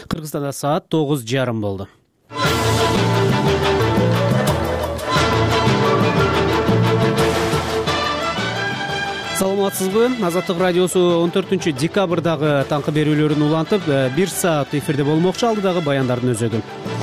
Кыргызстанда саат 9:30 болду. Саламатсызбы? Азаттык радиосу 14-декабрдагы таңкы берүүлөрүн улантып, 1 саат эфирде болмокчу. Алдыдагы баяндардын өзөгү.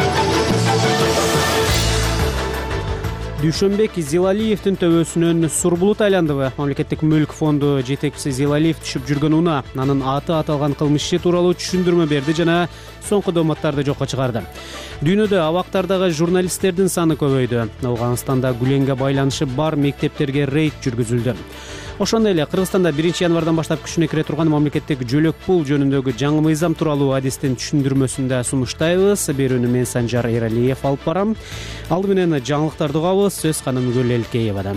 Дүйшөнбек Зилалиевдин төбөсүнөн сур булут айландыбы? Мамлекеттик мүлк фонду жетекчиси Зилалиев түшүп жүргөн унаа анын аты аталган кылмыш иши тууралуу түшүндүрмө берди жана соңку дооматтарды жокко чыгарды. Дүйнөдө абактардагы журналисттердин саны көбөйдү. Афганистанда гүленге байланышы бар мектептерге рейд жүргүзүлдү. Ошондой эле Кыргызстанда 1-январдан баштап күчүнө кире турган мамлекеттик жөлөк пул жөнүндөгү жаңы мыйзам тууралуу адистин түшүндүрмөсүн да сунуштайбыз. Берүүнү мен Санжар Эралиев алып барам. Алды менен жаңылыктарды угабыз. Сөз ханым Гүлэлкеевадан.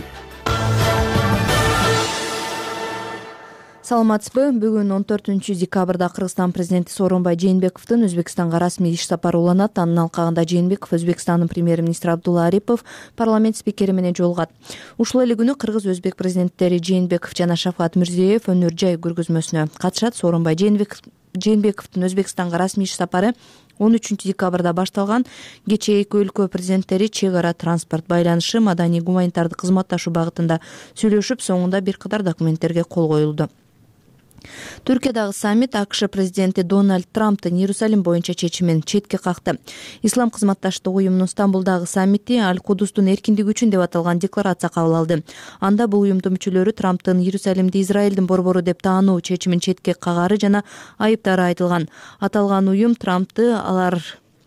Саламатсызбы? Бүгүн 14-декабрда Кыргызстан президенти Сооронбай Жээнбековдун Өзбекстанга расмий иш сапары уланат. Анын алкагында Жээнбеков Өзбекстандын премьер-министри Абдулла Арипов парламент спикери менен жолугат. Ушул эле күнү кыргыз-өзбек президенттери Жээнбеков жана Шавкат Мирзиёев өнөр жай көргөзмөсүнө катышат. Сооронбай Жээнбековдун Өзбекстанга расмий иш сапары 13-декабрда башталган. Кечээ эки өлкө президенттери чек ара транспорт байланышы, маданий гуманитардык кызматташуу багытында сүйлөшүп, соңунда бир катар документтерге кол коюлду. Түркиядагы саммит АКШ президенти Дональд Трамптын Иерусалим боюнча чечимин четке какты. Ислам кызматташтык уюмунун Стамбулдагы саммити Аль-Кудустун эркиндиги үчүн деп аталган декларация кабыл алды. Анда бул уюмдун мүчөлөрү Трамптын Иерусалимди Израилдин борбору деп таануу чечимин четке кагары жана айыптары айтылган. Аталган уюм Трампты алар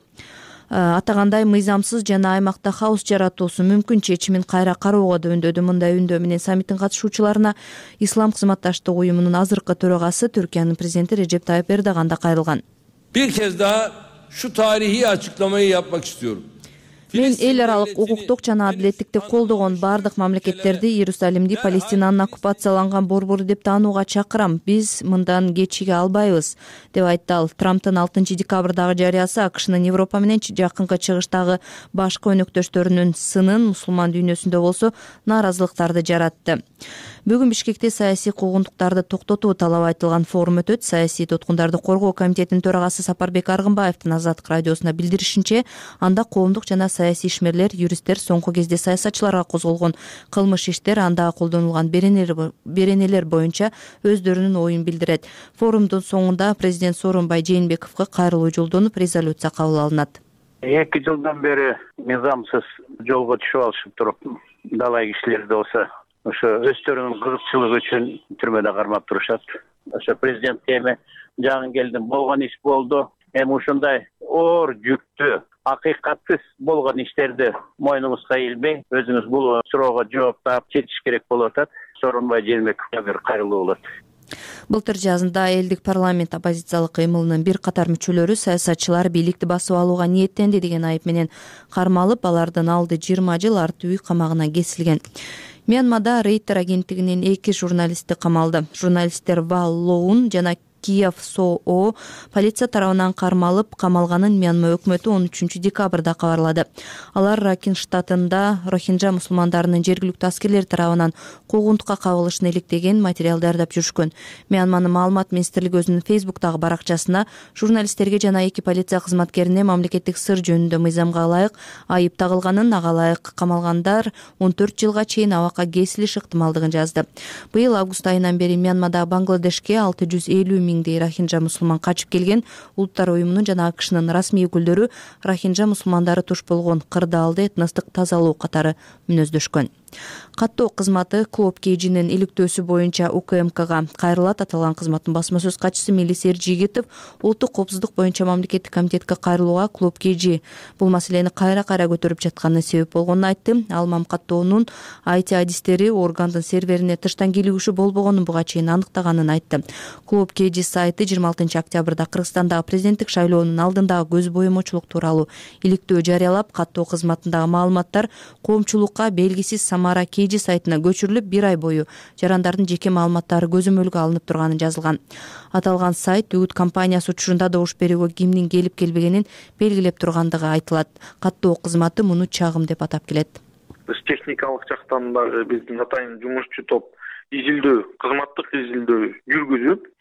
атагандай мыйзамсыз жана аймакта хаос жаратуусу мүмкүн чечимин кайра кароого да үндөдү. Мындай үндөө менен саммиттин катышуучуларына Ислам кызматташтык уюмунун азыркы төрагасы Түркиянын президенти Режеп Тайып Эрдоган да кайрылган. Bir kez daha şu tarihi açıklamayı yapmak istiyorum. Мен эл аралык укуктук жана адилеттикти колдогон бардык мамлекеттерди Иерусалимди Палестинанын оккупацияланган борбору деп таанууга чакырам. Биз мындан кечиге албайбыз, деп айтты ал. Трамптын 6-декабрдагы жарыясы АКШнын Европа менен жакынкы чыгыштагы башкы өнөктөштөрүнүн сынын мусулман дүйнөсүндө болсо нааразылыктарды жаратты. Бүгүн Бишкекте саясий куугунтуктарды токтотуу талабы айтылган форум өтөт. Саясий туткундарды коргоо комитетинин төрагасы Сапарбек Аргынбаевдин Азаттык радиосуна билдиришинче, анда коомдук жана саясий ишмерлер, юристтер, соңку кезде саясатчыларга козголгон кылмыш иштер, анда колдонулган беренелер боюнча өздөрүнүн оюн билдирет. Форумдун соңунда президент Сооронбай Жээнбековго кайрылуу жолдонуп, резолюция кабыл алынат. 2 жылдан бери мыйзамсыз жолго түшүп алышып туруп, далай кишилер да болсо ошо өздөрүнүн кызыкчылыгы үчүн түрмөдө кармап турушат. Ошо президентке эми жагын келдим, болгон иш болду. Эми ушундай оор жүктү, акыйкатсыз болгон иштерди мойнуңузга илбей, өзүңүз бул суроого жооп таап четиш керек болуп атат. Сооронбай Жээнбековго бир кайрылуу болот. Былтыр жазында элдик парламент оппозициялык кыймылынын бир катар мүчөлөрү саясатчылар бийликти басып алууга ниеттенди деген айып менен кармалып, алардын алды 20 жыл арты үй камагына кесилген. Мьянмада Рейтер агенттигинин 2 журналисти камалды. Журналисттер Вал Лоун жана Киев Соо полиция тарабынан кармалып камалганын Мьянма өкмөтү 13-декабрда кабарлады. Алар Ракин штатында рохинджа мусулмандарынын жергиликтүү аскерлер тарабынан куугунтукка кабылышын иликтеген материал даярдап жүрүшкөн. Мьянманын маалымат министрлиги өзүнүн Фейсбуктагы баракчасына журналисттерге жана 2 полиция кызматкерине мамлекеттик сыр жөнүндө мыйзамга ылайык айып тагылганын, ага ылайык камалгандар 14 жылга чейин абакка кесилиш ыктымалдыгын жазды. Быйыл август айынан бери Мьянмада Бангладешке 650 миңдей рохинджа мусулман качып келген. Улуттар уюмунун жана АКШнын расмий өкүлдөрү рохинджа мусулмандары туш болгон кырдаалды этностук тазалоо катары мүнөздөшкөн. Каттоо кызматы Клоп Кейжинин иликтөөсү боюнча УКМКга кайрылат. Аталган кызматтын басма сөз катчысы Мелис Эржигитов улуттук коопсуздук боюнча мамлекеттик комитетке кайрылууга Клоп Кейжи бул маселени кайра көтөрүп жатканы себеп болгонун айтты. Ал каттоонун IT адистери органдын серверине тыштан кийлигишүү болбогонун буга чейин аныктаганын айтты. Клоп Кейжи сайты 26-октябрда Кыргызстандагы президенттик шайлоонун алдындагы көз боемочулук тууралуу иликтөө жарыялап, каттоо кызматындагы маалыматтар коомчулукка белгисиз Самара Кейжи сайтына көчүрүлүп, 1 ай бою жарандардын жеке маалыматтары көзөмөлгө алынып турганы жазылган. Аталган сайт үгүт компаниясы учурунда добуш берүүгө кимдин келип келбегенин белгилеп тургандыгы айтылат. Каттоо кызматы муну чагым деп атап келет. Биз техникалык жактан дагы биздин атайын жумушчу топ изилдөө, кызматтык изилдөө жүргүзүп,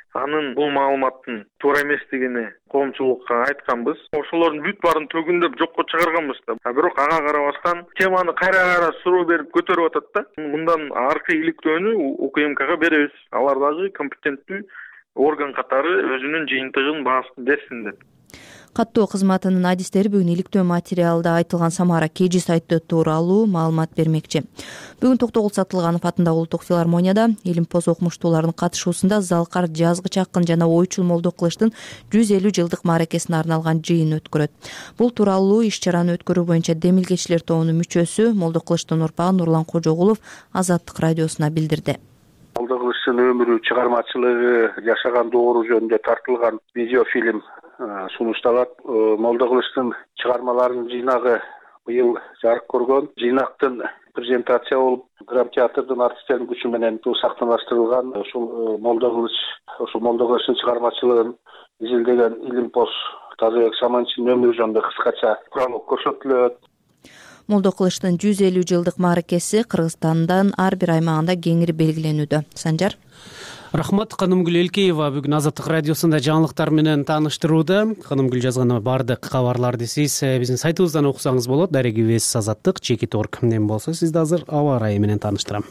анын бул маалыматтын туура эместигини коомчулукка айтканбыз. Ошолордун бүт баарын төгүндөп жокко чыгарганбыз да. Бирок ага карабастан теманы кайра суроо берип көтөрүп атат да. Мындан аркы иликтөөнү УКМКга беребиз. Алар дагы компетенттүү орган катары өзүнүн жыйынтыгын баасын берсин деп. Каттоо кызматынын адистери бүгүн иликтөө материалда айтылган Самара KG сайты тууралуу маалымат бермекчи. Бүгүн Токтогул Сатылганов атындагы Улуттук филармонияда илимпоз окумуштуулардын катышуусунда залкар жазгыч акын жана ойчул Молдокулуштун 150 жылдык мааракесине арналган жыйын өткөрөт. Бул тууралуу иш-чараны өткөрүү боюнча Демилгечилер тобунун мүчөсү Молдокулуштун урпагы Нурлан Кожогулов Азаттык радиосуна билдирди. Молдокулуштун өмүрү, чыгармачылыгы, жашаган доору жөнүндө тартылган видеофильм сунушталат. Молдокулуштун чыгармаларынын жыйнагы быйыл жарык көргөн. Жыйнактын презентация болуп, драмтеатрдын артисттеринин күчү менен сактаныштырылган. Ушул Молдокулуштун чыгармачылыгын изилдеген илимпоз Тазабек Саманчинин өмүрү жөнүндө кыскача пролог көрсөтүлөт. Молдокулуштун 150 жылдык мааракеси Кыргызстандын ар бир аймагында кеңири белгиленүүдө. Санжар. Рахмат. Канымгүл Элкеева бүгүн Азаттык радиосунда жаңылыктар менен тааныштырууда. Канымгүл жазган бардык кабарларды сиз биздин сайтыбыздан окусаңыз болот. Дарегибиз Азаттык.org. Эми болсо сизди азыр аба ырайы менен тааныштырам.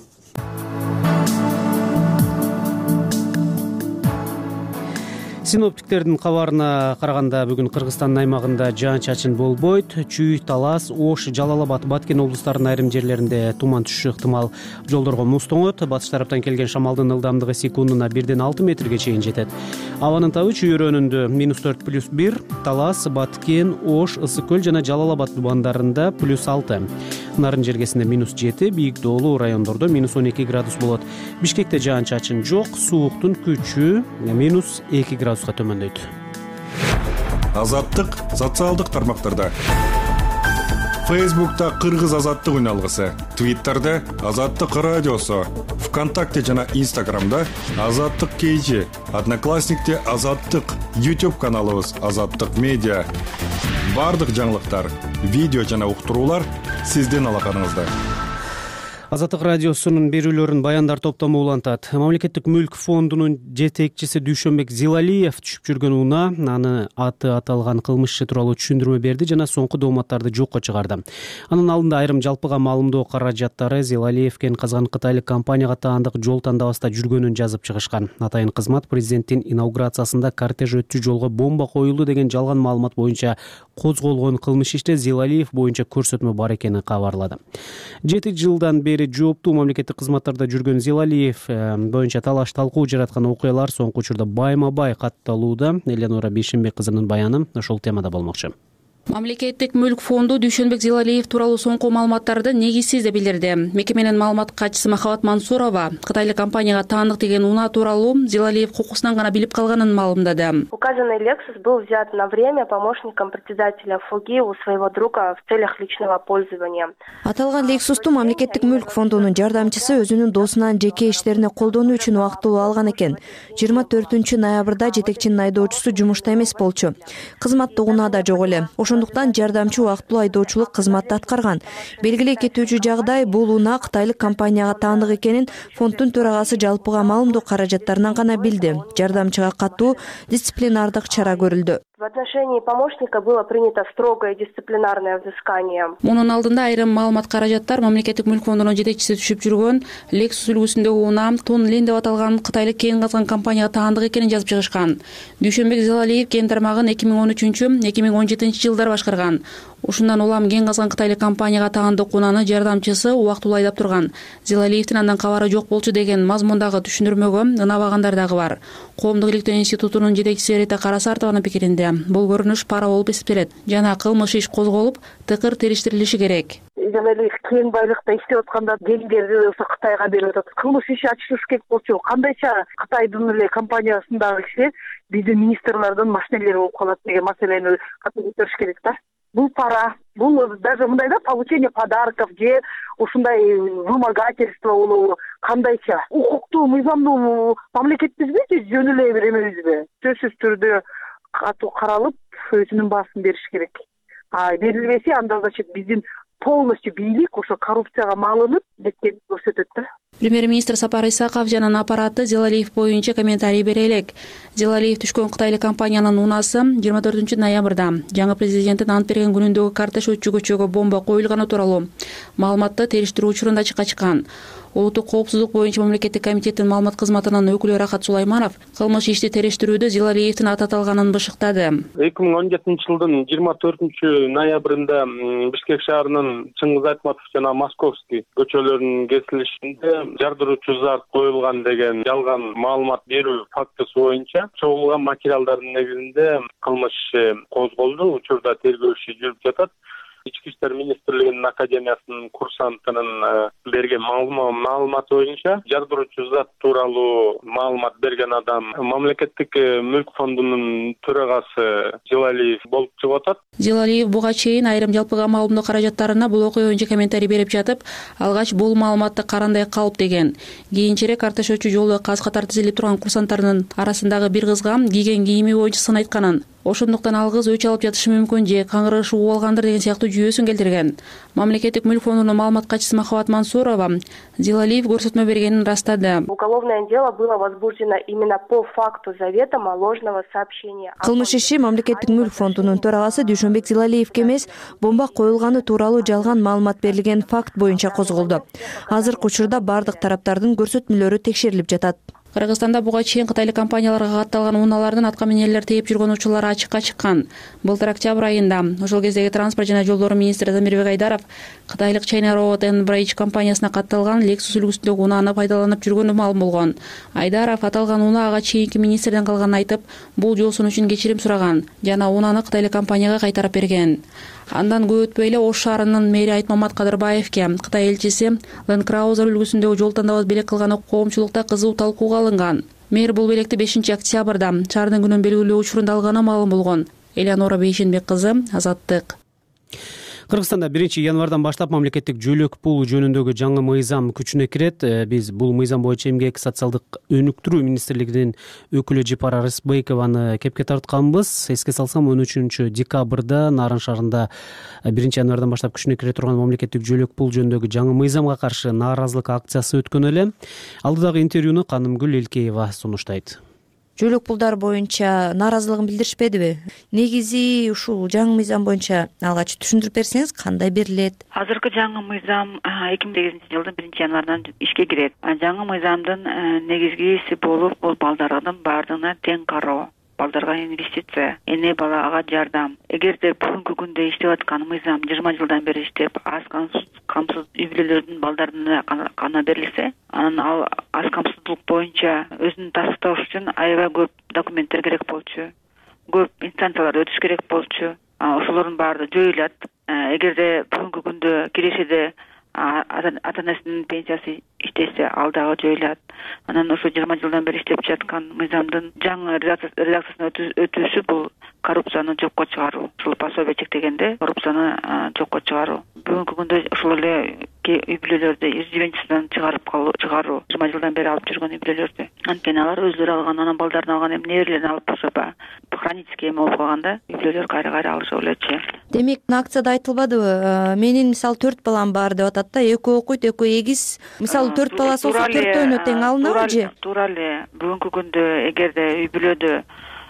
Синоптиктердин кабарына караганда бүгүн Кыргызстандын аймагында жаан-чачын болбойт. Чүй, Талас, Ош, Жалал-Абад, Баткен облустарынын айрым жерлеринде туман түшүшү ыктымал. Жолдорго муз тоңот. Батыш тараптан келген шамалдын ылдамдыгы секундуна 1-6 метрге чейин жетет. Абанын табы чүй өрөөнүндө -4+1, Талас, Баткен, Ош, Ысык көл жана Жалал-Абад тубандарында +6. Нарын жергесинде -7, бийик доолуу райондордо -12 градус болот. Бишкекте жаан-чачын жок, сууктун күчү -2 градуска төмөндөйт. Азаттык социалдык тармактарда. Фейсбукта Кыргыз Азаттык үналгысы, Твиттерде Азаттык радиосу, ВКонтакте жана Инстаграмда Азаттык KG, Одноклассникте Азаттык, YouTube каналыбыз Азаттык медиа. Бардык жаңылыктар, видео жана уктуруулар сиздин алаканыңызда. Азаттык радиосунун берүүлөрүн баяндар топтому улантат. Мамлекеттик мүлк фондунун жетекчиси Дүйшөнбек Зилалиев түшүп жүргөн унаа, аны аты аталган кылмыш иши тууралуу түшүндүрмө берди жана соңку дооматтарды жокко чыгарды. Анын алдында айрым жалпыга маалымдоо каражаттары Зилалиев кен казган кытайлык компанияга таандык жол тандабаста жүргөнүн жазып чыгышкан. Атайын кызмат президенттин инаугурациясында кортеж өттү, жолго бомба коюлду деген жалган маалымат боюнча козголгон кылмыш иште Зилалиев боюнча көрсөтмө бар экенин кабарлады. 7 жылдан бери жооптуу мамлекеттик кызматтарда жүргөн Зилалиев боюнча талаш талкуу жараткан окуялар соңку учурда байма-бай катталууда. Эленора Бейшенбек кызынын баяны ошол темада болмокчу. Мамлекеттик мүлк фонду Дүйшөнбек Зилалиев тууралуу соңку маалыматтарды негизсиз деп билдирди. Мекеменин маалымат катчысы Махабат Мансурова кытайлык компанияга таандык деген унаа тууралуу Зилалиев кокусунан гана билип калганын маалымдады. Указанный Lexus был взят на время помощником председателя ФОГИ у своего друга в целях личного пользования. Аталган Lexus'ту мамлекеттик мүлк фондунун жардамчысы өзүнүн досунан жеке иштерине колдонуу үчүн убактылуу алган экен. 24 ноябрда жетекчинин айдоочусу жумушта эмес болчу. Кызматтык унаа да жок эле. Ошондуктан жардамчы убактылуу айдоочулук кызматты аткарган. Белгилей кетүүчү жагдай, бул унаа кытайлык компанияга таандык экенин фонддун төрагасы жалпыга маалымдоо каражаттарынан гана билди. Жардамчыга катуу дисциплинардык чара көрүлдү. В отношении помощника было принято строгое дисциплинарное взыскание. Мунун алдында айрым маалымат каражаттар мамлекеттик мүлк фондунун жетекчиси түшүп жүргөн Lexus үлгүсүндөгү унаа Тунлин деп аталган кытайлык кен казган компанияга таандык экенин жазып чыгышкан. Дүйшөнбек Зилалиев кен тармагын 2013-2017 жылдары башкарган. Ушундан улам кен казган кытайлык компанияга таандык унааны жардамчысы убактылуу айдап турган. Зилалиевдин андан кабары жок болчу деген мазмундагы түшүндүрмөгө ынабагандар дагы бар. Коомдук иликтөө институтунун жетекчиси Рита Карасартованын пикиринде бул көрүнүш пара болуп эсептелет жана кылмыш иш козголуп, тыкыр териштирилиши керек. Жана эле кен байлыкта иштеп атканда гендерди ошо Кытайга берип атат. Кылмыш иши ачылыш керек болчу. Кандайча Кытайдын эле компаниясындагы киши биздин министрлердин машинелери болуп калат деген маселени катуу көтөрүш керек да. Бул пара, бул даже мындай да получение подарков же ушундай вымогательство болобу кандайча укуктуу мыйзамдуу мамлекетпизби же жөн эле бир эмебизби? Сөзсүз түрдө катуу каралып өзүнүн баасын бериш керек. Берилбесе анда значит биздин полностью бийлик ошо коррупцияга малынып кеткенин көрсөтөт да. Премьер-министр Сапар Исаков жанын аппараты Зилалиев боюнча комментарий бере элек. Зилалиев түшкөн кытайлык компаниянын унаасы 24 ноябрда жаңы президенттин ант берген күнүндөгү кортеж көчөгө бомба коюлганы тууралуу маалыматты териштирүү учурунда чыкка чыккан. Улуттук коопсуздук боюнча мамлекеттик комитеттин маалымат кызматынын өкүлү Рахат Сулайманов кылмыш ишти териштирүүдө Зилалиевдин аты аталганын бышыктады. 2017-жылдын 24 ноябрында Бишкек шаарынын Чыңгыз Айтматов жана Московский көчөлөрүнүн кесилишинде жардыруучу зат коюлган деген жалган маалымат берүү фактысы боюнча чогулган материалдардын негизинде кылмыш козголду. Учурда тергөө иши жүрүп жатат. Ички иштер министрлигинин академиясынын курсантынын берген маалыматы боюнча жардыруучу зат тууралуу маалымат берген адам мамлекеттик мүлк фондунун төрагасы Зилалиев болуп чыгып атат. Зилалиев буга чейин айрым жалпыга маалымдоо каражаттарына бул окуя боюнча комментарий берип жатып, алгач бул маалыматты карандай калып деген. Кийинчерээк кортеж өчүү жолу каз катар тизилип турган курсанттардын арасындагы бир кызга кийген кийими боюнча сын айтканын, ошондуктан ал кыз өч алып жатышы мүмкүн же каңгырышы угуп алгандыр деген сыяктуу жүйөсүн келтирген. Мамлекеттик мүлк фондунун маалымат катчысы Махабат Мансурова Зилалиев көрсөтмө бергенин растады. Уголовное дело было возбуждено именно по факту заведомо ложного сообщения. Кылмыш иши мамлекеттик мүлк фондунун төрагасы Дүйшөнбек Зилалиевге эмес, бомба коюлганы тууралуу жалган маалымат берилген факт боюнча козголду. Азыркы учурда бардык тараптардын көрсөтмөлөрү текшерилип жатат. Кыргызстанда буга чейин кытайлык компанияларга катталган унаалардын аткаминерлер тээп жүргөн учурлары ачыкка чыккан. Былтыр октябрь айында ошол кездеги транспорт жана жолдор министри Замирбек Айдаров кытайлык China Road and Bridge компаниясына катталган Lexus үлгүсүндөгү унааны пайдаланып жүргөнү маалым болгон. Айдаров аталган унаага чейинки министрден калганын айтып, бул жолсун үчүн кечирим сураган жана унааны кытайлык компанияга кайтарып берген. Андан көп өтпөй эле Ош шаарынын мэри Айтмамат Кадырбаевке Кытай элчиси Land Cruiser үлгүсүндөгү жол тандабыз белек кылганы коомчулукта кызуу талкууга алынган. Мэр бул белекти 5 октябрда шаардын күнүн белгилөө учурунда алганы маалым болгон. Элеонора Бейшенбек кызы, Азаттык. Кыргызстанда 1 январдан баштап мамлекеттик жөлөк пул жөнүндөгү жаңы мыйзам күчүнө кирет. Биз бул мыйзам боюнча эмгек социалдык өнүктүрүү министрлигинин өкүлү Жипара Рысбекованы кепке тартканбыз. Эске салсам 13 декабрда Нарын шаарында 1 январдан баштап күчүнө кире турган мамлекеттик жөлөк пул жөнүндөгү жаңы мыйзамга каршы нааразылык акциясы өткөн эле. Алдыдагы интервьюну Канымгүл Элкеева сунуштайт. Жөлөк пулдар боюнча нааразылыгын билдиришпедиби? Негизи ушул жаңы мыйзам боюнча алгач түшүндүрүп берсеңиз, кандай берилет? Азыркы жаңы мыйзам 2008-жылдын 1 январынан ишке кирет. Жаңы мыйзамдын негизгиси болуп, бул балдардын баардыгына тең кароо, балдарга инвестиция, эне бала ага жардам. Эгерде бүгүнкү күндө иштеп аткан мыйзам 20 жылдан бери иштеп, аз камсыз үй бүлөлөрдүн балдарына гана берилсе, анан ал аз камсыздуулук боюнча өзүн тастыкташ үчүн аябай көп документтер керек болчу, көп инстанциялар өтүш керек болчу. Ошолордун баары жоюлат. Эгерде бүгүнкү күндө кирешеде ата-энесинин пенсиясы иштесе, ал дагы жоюлат. Анан ошо 20 жылдан бери иштеп жаткан мыйзамдын жаңы редакциясына өтүүсү бул коррупцияны жокко чыгаруу. Ушул пособие чектегенде коррупцияны жокко чыгаруу. Бүгүнкү күндө ошол эле үй бүлөлөрдү издебенчисинен чыгаруу 20 жылдан бери алып жүргөн үй бүлөлөрдү. Анткени алар өзлөрү алган, анан балдарын алган, эми неберелерин алып болсо хронический эме болуп калганда үй бүлөлөр кайра алышып элечи. Демек, акцияда айтылбадыбы? Менин мисалы 4 балам бар деп атат да, экөө окуйт, экөө эгиз. Мисалы 4 баласы болсо 4-төн тең алынабы же? Туура эле. Бүгүнкү күндө эгерде үй бүлөдө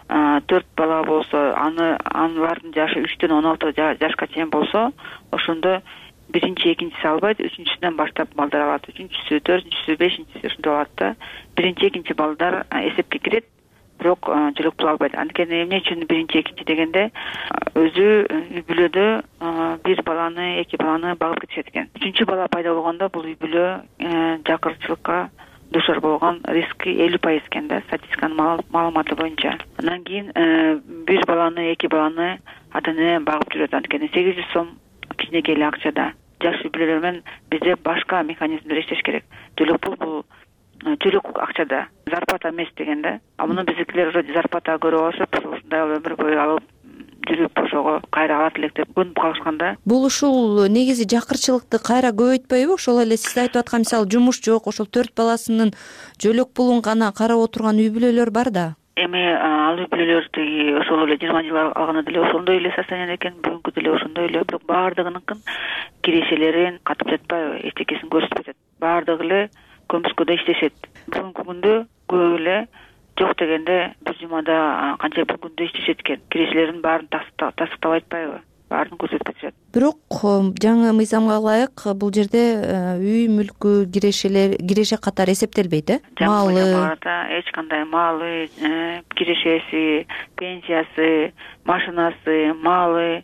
4 бала болсо, алардын жашы 3-төн 16 жашка чейин болсо, ошондо биринчи, экинчиси албайт, үчүнчүсүнөн баштап балдар алат. Үчүнчүсү, төртүнчүсү, бешинчиси ушинтип алат да. Биринчи, экинчи балдар эсепке кирет, бирок жөлөк пул албайт. Анткени эмне үчүн биринчи, экинчи дегенде өзү үй бүлөдө 1 баланы, 2 баланы багып кетишет экен. Үчүнчү бала пайда болгондо бул үй бүлө жакырчылыкка душар болгон риски 50% экен да, статистиканын маалыматы боюнча. Андан кийин 1 баланы, 2 баланы ата-эне багып жүрөт. Анткени 800 сом кичинекей эле акчада. Жаш үй бүлөлөр менен бизде башка механизмдер иштеш керек. Жөлөк пул бул жөлөк акчада, зарплата эмес деген да. Муну биздикилер уже зарплата көрүп алышып, ушундай өмүр бою алып жүрүп ошого кайра алат элек деп көнүп калышканда. Бул ушул негизи жакырчылыкты кайра көбөйтпөйбү? Ошол эле сиз айтып аткан мисалы жумуш жок, ошол 4 баласынын жөлөк пулун гана карап отурган үй бүлөлөр бар да. Эми ал үй бүлөлөр тиги ошол эле 20 жыл алганда деле ошондой эле состояние экен, бүгүнкү деле ошондой эле, бирок баардыгыныкын кирешелерин катып жатпайбы, эчтекесин көрсөтүп жатат. Баардыгы эле көмүскөдө иштешет. Бүгүнкү күндө көп эле жок дегенде бир жумада канча бир күндө иштешет экен. Кирешелердин баарын тастыктап айтпайбы? Баарын көрсөтүп кетишет. Бирок жаңы мыйзамга ылайык бул жерде үй мүлкү киреше катары эсептелбейт, малы эч кандай малы, кирешеси, пенсиясы, машинасы, малы,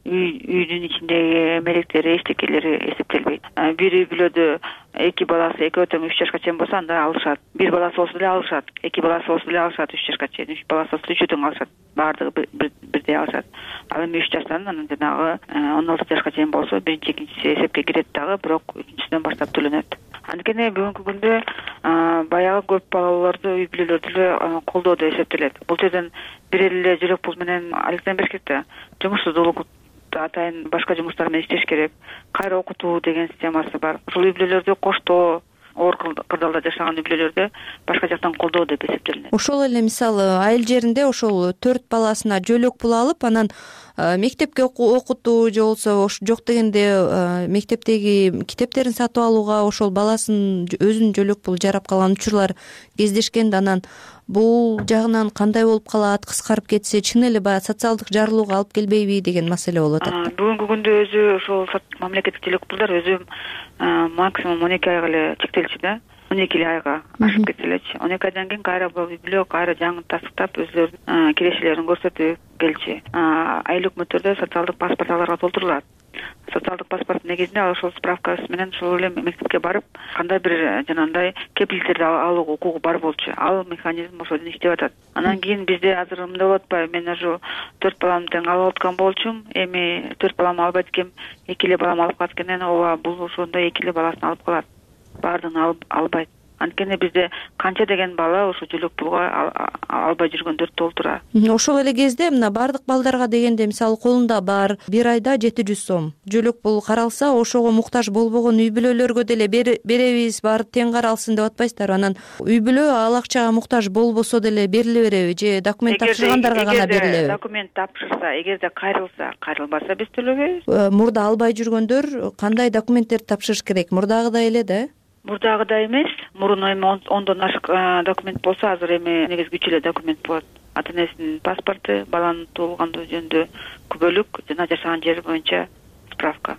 үйдүн ичиндеги эмелектери, эчтекелери эсептелбейт. Бир үй бүлөдө 2 баласы 2 тең 3 жашка чейин болсо анда алышат. 1 баласы болсо деле алышат. 2 баласы болсо деле алышат 3 жашка чейин. 3 баласы болсо 3 тең алышат. Баардыгы бирдей алышат. Ал эми 3 жаштан анан жанагы 16 жашка чейин болсо биринчи, экинчиси эсепке кирет дагы, бирок үчүнчүсүнөн баштап төлөнөт. Анткени бүгүнкү күндө баягы көп балаларды үй бүлөлөрдү эле колдоо деп эсептелет. Бул жерден бир эле жөлөк пул менен алектенбеш керек да. Жумушсуздук атайын башка жумуштар менен иштеш керек. Кайра окутуу деген системасы бар. Ушул үй бүлөлөрдү коштоо, оор кырдаалда жашаган үй бүлөлөрдү башка жактан колдоо деп эсептелинет. Ошол эле мисалы айыл жеринде ошол 4 баласына жөлөк пул алып, анан мектепке окутуу же болбосо жок дегенде мектептеги китептерин сатып алууга ошол баласын өзүнүн жөлөк пулу жарап калган учурлар кездешкен. Анан бул жагынан кандай болуп калат, кыскарып кетсе чын эле баягы социалдык жарылууга алып келбейби деген маселе болуп атат. Бүгүнкү күндө өзү ошол мамлекеттик жөлөк пулдар өзү максимум 12 айга эле чектелчү да. 12 айга ашып кетсе элечи. 12 айдан кийин кайра бул үй бүлө кайра жаңы тастыктап өзүлөрүнүн кирешелерин көрсөтүп келчү. Айыл өкмөттөрдө социалдык паспорт аларга толтурулат. Социалдык паспорт негизинде ошол справкасы менен ошол эле мектепке барып, кандай бир жанагындай кепилдиктерди алууга укугу бар болчу. Ал механизм ошол жерде иштеп атат. Анан кийин бизде азыр мындай болуп атпайбы? Мен уже 4 баламды тең алып аткан болчумун. Эми 4 баламды албайт экенмин, 2 эле баламды алып калат экенмин. Ооба, бул ошондой 2 эле баласын алып калат. Баардыгын албайт. Анткени бизде канча деген бала ошо жөлөк пулга албай жүргөндөр толтура. Ошол эле кезде мына баардык балдарга дегенде мисалы колунда бар 1 айда 700 сом жөлөк пул каралса, ошого муктаж болбогон үй бүлөлөргө деле беребиз, баары тең каралсын деп атпайсыздарбы? Анан үй бүлө ал акчага муктаж болбосо деле бериле береби же документ тапшыргандарга гана берилеби? Документ тапшырса, эгерде кайрылбаса биз төлөбөйбүз. Мурда албай жүргөндөр кандай документтерди тапшырыш керек? Мурдагыдай эле да? Мурдагыдай эмес. Мурун эми 10дон ашык документ болсо, азыр эми негизги 3 эле документ болот. Ата энесинин паспорту, баланын туулгандыгы жөнүндө күбөлүк жана жашаган жери боюнча справка.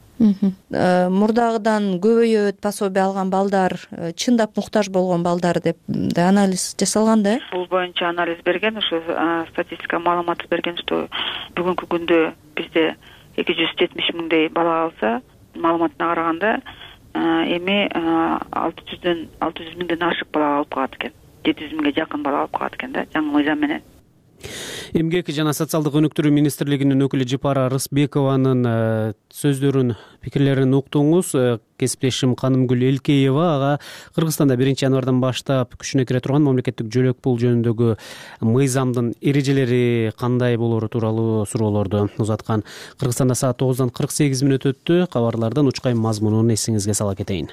Мурдагыдан көбөйөт пособие алган балдар, чындап муктаж болгон балдар деп анализ жасалган да? Бул боюнча анализ берген, ошо статистика маалыматы берген, что бүгүнкү күндө бизде 270 миңдей бала алса, маалыматына караганда эми 600 миңден ашык бала алып калат экен. 700 миңге жакын бала алып калат экен да, жаңы мыйзам менен. Эмгек жана социалдык өнүктүрүү министрлигинин өкүлү Жапара Рысбекованын сөздөрүн, пикирлерин уктуңуз. Кесиптешим Канымгүл Элкеева ага Кыргызстанда 1-январдан баштап күчүнө кире турган мамлекеттик жөлөк пул жөнүндөгү мыйзамдын эрежелери кандай болору тууралуу суроолорду узаткан. Кыргызстанда саат 9:48 өттү. Кабарлардын учкай мазмунун эсиңизге сала кетейин.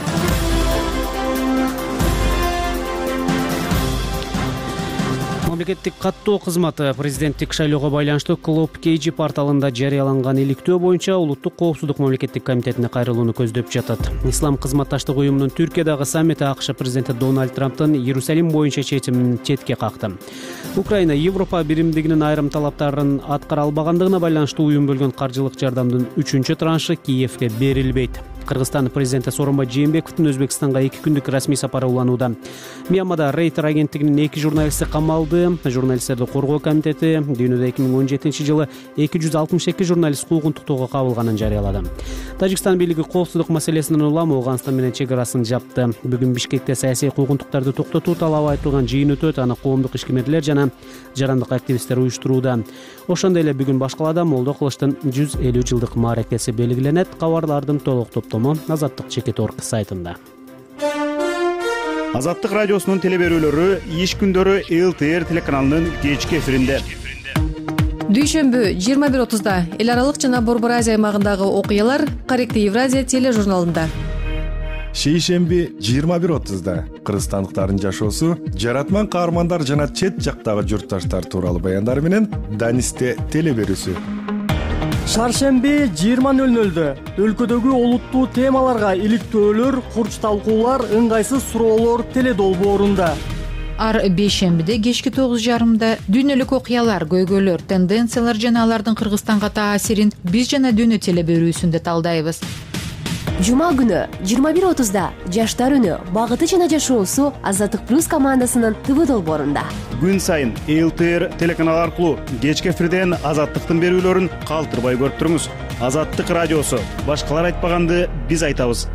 Мамлекеттик каттоо кызматы президенттик шайлоого байланыштуу Клоп KG порталында жарыяланган иликтөө боюнча улуттук коопсуздук мамлекеттик комитетине кайрылууну көздөп жатат. Ислам кызматташтык уюмунун Түркиядагы саммити АКШ президенти Дональд Трамптын Иерусалим боюнча чечимин четке какты. Украина Европа биримдигинин айрым талаптарын аткара албагандыгына байланыштуу уюм бөлгөн каржылык жардамдын 3-чү траншы Киевге берилбейт. Кыргызстан президенти Сооронбай Жээнбековдун Өзбекстанга 2 күндүк расмий сапары уланууда. Мьянмада Рейтер агенттигинин 2 журналисти камалды. Журналисттерди коргоо комитети дүйнөдө 2017-жылы 262 журналист куугунтуктоого кабылганын жарыялады. Тажикстан бийлиги коопсуздук маселесинен улам Ооганстан менен чек арасын жапты. Бүгүн Бишкекте саясий куугунтуктарды токтотуу талабы айтылган жыйын өтөт. Аны коомдук ишкерлер жана жарандык активисттер уюштурууда. Ошондой эле бүгүн Башкалада Молдо Кылычтын 150 жылдык мааракеси белгиленет. Кабарлардын толук топтому Азаттык Чекит.орг сайтында. Азаттык радиосунун телеберүүлөрү иш күндөрү ЛТР телеканалынын кечки эфиринде. Дүйшөмбү 21:30 эл аралык жана Борбор Азия аймагындагы окуялар Корректив Евразия тележурналында. Шейшемби 21:30 кыргызстандыктардын жашоосу, жаратман каармандар жана чет жактагы журтташтар тууралуу баяндар менен Данисте телеберүүсү. Шаршемби 20:00 өлкөдөгү олуттуу темаларга иликтөөлөр, курч талкуулар, ыңгайсыз суроолор теле долбоорунда. Ар бейшембиде кечки 9:30 дүйнөлүк окуялар, көйгөйлөр, тенденциялар жана алардын Кыргызстанга таасирин биз жана дүйнө теле берүүсүндө талдайбыз. Жума күнү 21:30 Жаштар үнү, багыты жана жашоосу Азаттык плюс командасынын ТВ долбоорунда. Күн сайын ЛТР телеканалы аркылуу кечки эфирден Азаттыктын берүүлөрүн калтырбай көрүп туруңуз. Азаттык радиосу. Башкалар айтпаганды биз айтабыз.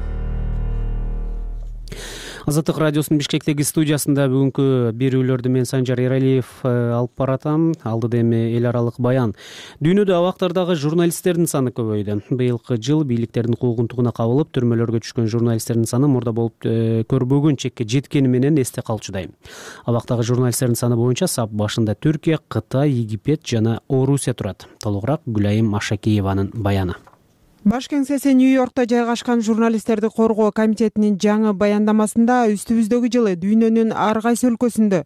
Азаттык радиосунун Бишкектеги студиясында бүгүнкү берүүлөрдү мен Санжар Эралиев алып баратам. Алдыда эми эл аралык баян. Дүйнөдө абактардагы журналисттердин саны көбөйдү. Быйылкы жыл бийликтердин куугунтугуна кабылып, түрмөлөргө түшкөн журналисттердин саны мурда болуп көрбөгөн чекке жеткени менен эсте калчудай. Абактагы журналисттердин саны боюнча сап башында Түркия, Кытай, Египет жана Орусия турат. Толугураак Гүлайым Ашакееванын баяны. Баш кеңсеси Нью-Йоркто жайгашкан журналисттерди коргоо комитетинин жаңы баяндамасында үстүбүздөгү жылы дүйнөнүн ар кайсы өлкөсүндө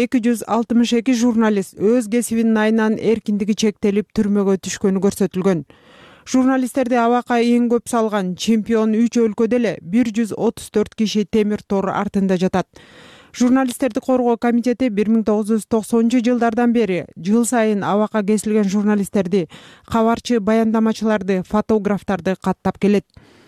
262 журналист өз кесибинин айынан эркиндиги чектелип түрмөгө түшкөнү көрсөтүлгөн. Журналисттерди абакка эң көп салган чемпион 3 өлкөдө эле 134 киши темир тор артында жатат. Журналисттерди коргоо комитети 1990-жылдардан бери жыл сайын абакка кесилген журналисттерди, кабарчы баяндамачыларды, фотографтарды каттап келет.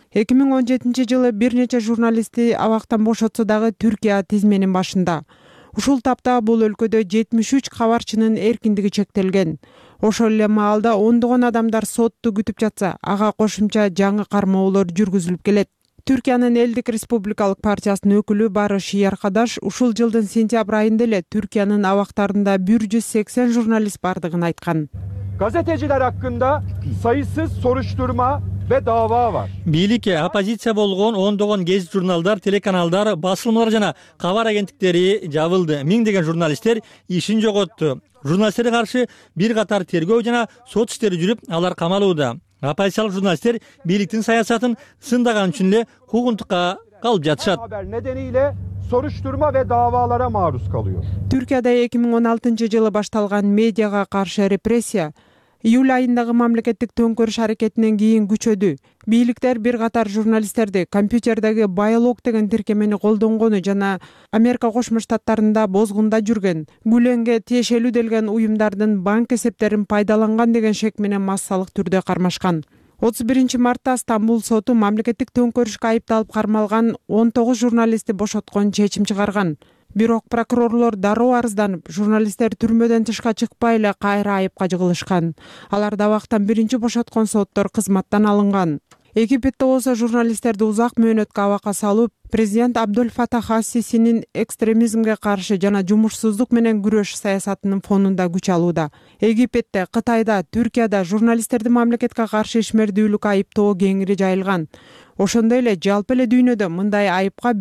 2017-жылы бир нече журналистти абактан бошотсо дагы Түркия тизменин башында. Ушул тапта бул өлкөдө 73 кабарчынын эркиндиги чектелген. Ошол эле маалда ондогон адамдар сотту күтүп жатса, ага кошумча жаңы кармоолор жүргүзүлүп келет. Түркиянын Элдик Республикалык партиясынын өкүлү Барыш Яркадаш ушул жылдын сентябрь айында эле Түркиянын абактарында 180 журналист бардыгын айткан. Gazeteciler hakkında sayısız soruşturma ve dava var. Бийликке оппозиция болгон ондогон гез журналдар, телеканалдар, басылмалар жана кабар агенттиктери жабылды. Миңдеген журналисттер ишин жоготту. Журналисттерге каршы бир катар тергөө жана сот иштери жүрүп, алар камалууда. Оппозициялык журналисттер бийликтин саясатын сындаган үчүн эле куугунтукка калып жатышат. Haber nedeniyle soruşturma ve davalara maruz kalıyor. Түркияда 2016-жылы башталган медиага каршы репрессия июль айындагы мамлекеттик төңкөрүш аракетинен кийин күчөдү. Бийликтер бир катар журналисттерди компьютердеги байлог деген тиркемени колдонгону жана Америка Кошмо Штаттарында бозгунда жүргөн, Гүленге тиешелүү делген уюмдардын банк эсептерин пайдаланган деген шек менен массалык түрдө кармашкан. 31 мартта Стамбул соту мамлекеттик төңкөрүшкө айыпталып кармалган 19 журналистти бошоткон чечим чыгарган. Бирок прокурорлор дароо арызданып, журналисттер түрмөдөн тышка чыкпай эле кайра айыпка жыгылышкан. Аларды абактан биринчи бошоткон соттор кызматтан алынган. Египетте болсо журналисттерди узак мөөнөткө абакка салып, президент Абдул Фатах ас-Сисинин экстремизмге каршы жана жумушсуздук менен күрөш саясатынын фонунда күч алууда. Египетте, Кытайда, Түркияда журналисттерди мамлекетке каршы ишмердүүлүк айыптоо кеңири жайылган. Ошондой эле жалпы эле дүйнөдө мындай айыпка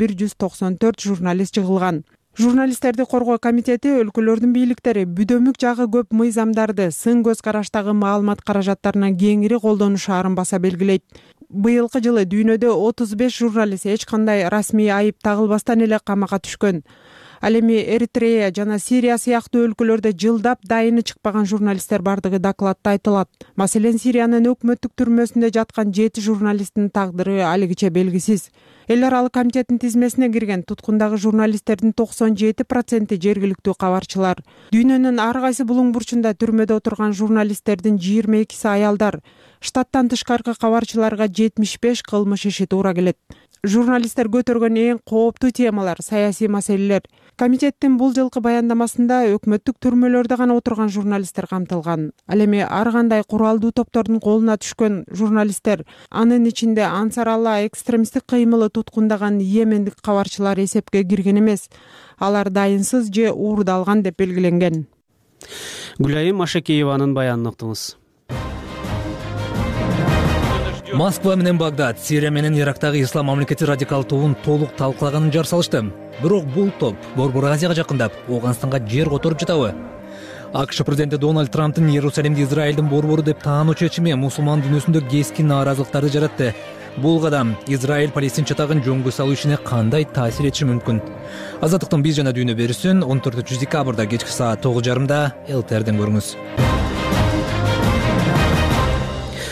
194 журналист жыгылган. Журналисттерди коргоо комитети өлкөлөрдүн бийликтери бүдөмүк жагы көп мыйзамдарды, сын көз караштагы маалымат каражаттарына кеңири колдонушаарын баса белгилейт. Быйылкы жылы дүйнөдө 35 журналист эч кандай расмий айып тагылбастан эле камакка түшкөн. Ал эми Эритрея жана Сирия сыяктуу өлкөлөрдө жылдап дайыны чыкпаган журналисттер бардыгы докладта айтылат. Маселен, Сириянын өкмөттүк түрмөсүндө жаткан 7 журналисттин тагдыры алигиче белгисиз. Эл аралык комитеттин тизмесине кирген туткундагы журналисттердин 97% жергиликтүү кабарчылар. Дүйнөнүн ар кайсы булуң бурчунда түрмөдө отурган журналисттердин 22си аялдар. Штаттан тышкаркы кабарчыларга 75 кылмыш иши туура келет. Журналисттер көтөргөн эң кооптуу темалар саясий маселелер. Комитеттин бул жылкы баяндамасында өкмөттүк түрмөлөрдө гана отурган журналисттер камтылган. Ал эми ар кандай куралдуу топтордун колуна түшкөн журналисттер, анын ичинде Ансар Алла экстремисттик кыймылы туткундаган йемендик кабарчылар эсепке кирген эмес. Алар дайынсыз же уурдалган деп белгиленген. Гүлайым Ашакееванын баянын уктуңуз. Москва менен Багдад Сирия менен Ирактагы ислам мамлекети радикал тобун толук талкылаганын жар салышты. Бирок бул топ Борбор Азияга жакындап, Ооганстанга жер которуп жатабы? АКШ президенти Дональд Трамптын Иерусалимди Израилдин борбору деп таануу чечими мусулман дүйнөсүндө кескин нааразылыктарды жаратты. Бул кадам Израиль-Палестин чатагын жөнгө салуу ишине кандай таасир этиши мүмкүн? Азаттыктын биз жана дүйнө берүүсүн 14 декабрда кечки саат 9:30 ЛТРден көрүңүз.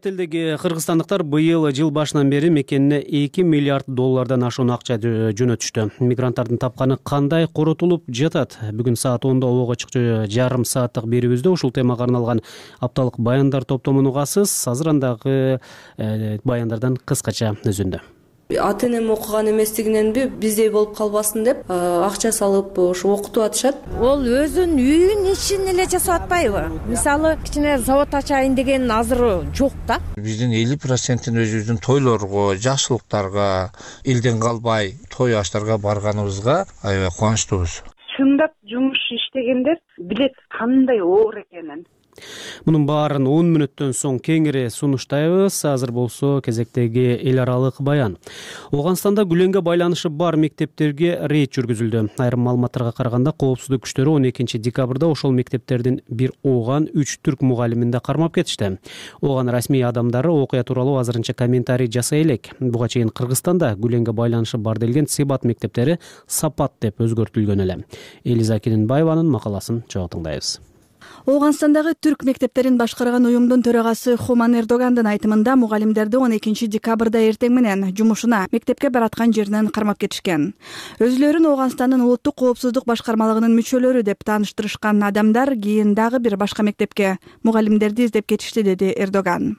Чет элдеги кыргызстандыктар быйыл жыл башынан бери мекенине $2 миллиард ашуун акча жөнөтүштү. Мигранттардын тапканы кандай коротулуп жатат? Бүгүн саат 10:00 ого чыкчу жарым сааттык берүүбүздө ушул темага арналган апталык баяндар топтомун угасыз. Азыр андагы баяндардан кыскача үзүндү. Ата энем окуган эместигиненби биздей болуп калбасын деп акча салып ушу окутуп атышат. Ол өзүнүн үйүн ишин эле жасап атпайбы? Мисалы кичине завод ачайын деген азыр жок да. Биздин 50%-ин өзүбүздүн тойлорго, жакшылыктарга, элден калбай той аштарга барганыбызга аябай кубанычтуубуз. Чындап жумуш иштегендер билет кандай оор экенин. Мунун баарын 10 мүнөттөн соң кеңири сунуштайбыз. Азыр болсо кезектеги эл аралык баян. Ооганстанда гүленге байланышы бар мектептерге рейд жүргүзүлдү. Айрым маалыматтарга караганда коопсуздук күчтөрү 12 декабрда ошол мектептердин бир ооган 3 түрк мугалимин да кармап кетишти. Ооган расмий адамдары окуя тууралуу азырынча комментарий жасай элек. Буга чейин Кыргызстанда гүленге байланышы бар делген Себат мектептери Сапат деп өзгөртүлгөн эле. Элиза Кененбаеванын макаласын чогуу тыңдайбыз. Ооганстандагы түрк мектептерин башкарган уюмдун төрагасы Хуман Эрдогандын айтымында мугалимдерди 12 декабрда эртең менен жумушуна мектепке бараткан жеринен кармап кетишкен. Өзүлөрүн Ооганстандын улуттук коопсуздук башкармалыгынын мүчөлөрү деп тааныштырышкан адамдар кийин дагы бир башка мектепке мугалимдерди издеп кетишти, деди Эрдоган.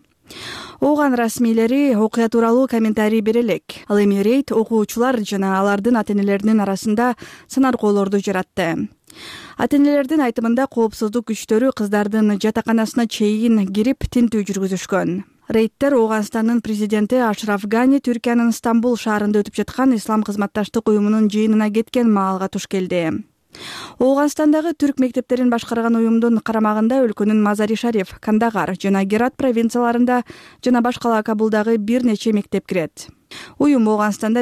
Ооган расмийлери окуя тууралуу комментарий бере элек. Ал эми рейд окуучулар жана алардын ата-энелеринин арасында санаргоолорду жаратты. Ата-энелердин айтымында коопсуздук күчтөрү кыздардын жатаканасына чейин кирип тинтүү жүргүзүшкөн. Рейдтер Ооганстандын президенти Ашраф Гани Түркиянын Стамбул шаарында өтүп жаткан Ислам кызматташтык уюмунун жыйынына кеткен маалга туш келди. Ооганстандагы түрк мектептерин башкарган уюмдун карамагында өлкөнүн Мазари Шариф, Кандагар жана Герат провинцияларында жана башкала Кабулдагы бир нече мектеп кирет. Уюм Ооганстанда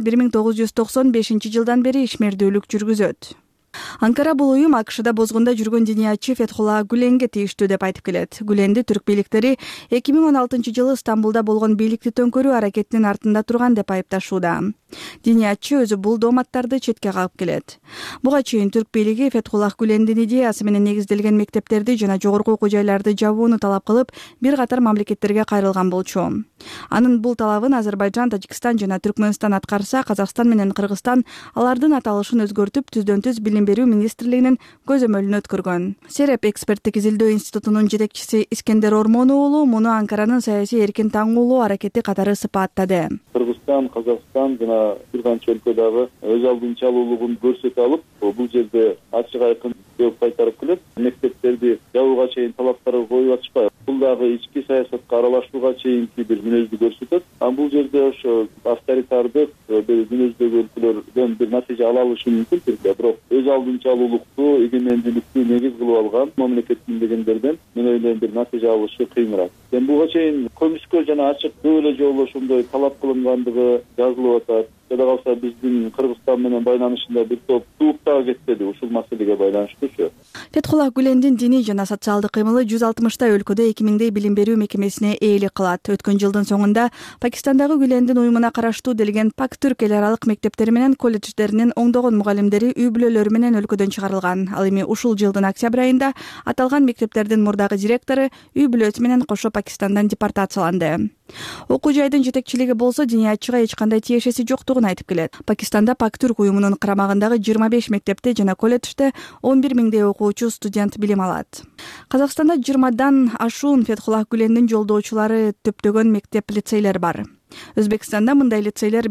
1995 жылдан бери ишмердүүлүк жүргүзөт. Анкара бул уюм АКШда бозгунда жүргөн диниятчы Фетхулла Гүленге тийиштүү деп айтып келет. Гүленди түрк бийликтери 2016 жылы Стамбулда болгон бийликти төңкөрүү аракетинин артында турган деп айыпташууда. Диниятчы өзү бул дооматтарды четке кагып келет. Буга чейин түрк бийлиги Фетхулла Гүлендин идеясы менен негизделген мектептерди жана жогорку окуу жайларды жабууну талап кылып, бир катар мамлекеттерге кайрылган болчу. Анын бул талабын Азербайжан, Тажикстан жана Түркмөнстан аткарса, Казакстан менен Кыргызстан алардын аталышын өзгөртүп, түздөн-түз билим берүү министрлигинин көзөмөлүнө өткөргөн. Сереп эксперттик изилдөө институтунун жетекчиси Искендер Ормонов уулу муну Анкаранын саясий эркин таңуулоо аракети катары сыпаттады. Кыргызстан, Казакстан жана бир канча өлкө дагы өз алдынчалуулугун көрсөтө алып, бул жерде ачык айкын жооп кайтарып келет. Мектептерди жабууга чейин талаптар коюп атышпайбы. Бул дагы ички саясатка аралашууга чейинки бир мүнөздү көрсөтөт. Бул жерде ошо авторитардык бир мүнөздөгү өлкөлөрдөн бир натыйжа ала алышы мүмкүн, бирок өз алдынчалуулукту, эгемендүүлүктү негиз кылып алган мамлекеттин дегендерден мен ойлойм бир натыйжа алышы кыйыныраак. Буга чейин көмүскө жана ачык көп эле жолу ошондой талап кылынгандыгы жазылып атат. Жада калса биздин Кыргызстан менен байланышында бир топ тууптага кетпеди ушул маселеге байланыштуучу. Фетхулла Гүлендин диний жана социалдык кыймылы 160 өлкөдө 2000 билим берүү мекемесине ээлик кылат. Өткөн жылдын соңунда Пакистандагы Гүлендин уюмуна караштуу делген Пак-Түрк эл аралык мектептери менен колледждеринин оңдогон мугалимдери үй бүлөлөрү менен өлкөдөн чыгарылган. Ал эми ушул жылдын октябрь айында аталган мектептердин мурдагы директору үй бүлөсү менен кошо Пакистандан депортацияланды. Окуу жайдын жетекчилиги болсо диниятчыга эч кандай тиешеси жоктугун айтып келет. Пакистанда Пак-Түрк уюмунун карамагындагы 25 мектепте жана колледжде 11 миңдей окуучу студент билим алат. Казакстанда 20дан ашуун Фетхулла Гүлендин жолдоочулары төптөгөн мектеп-лицейлер бар. Өзбекстанда мындай лицейлер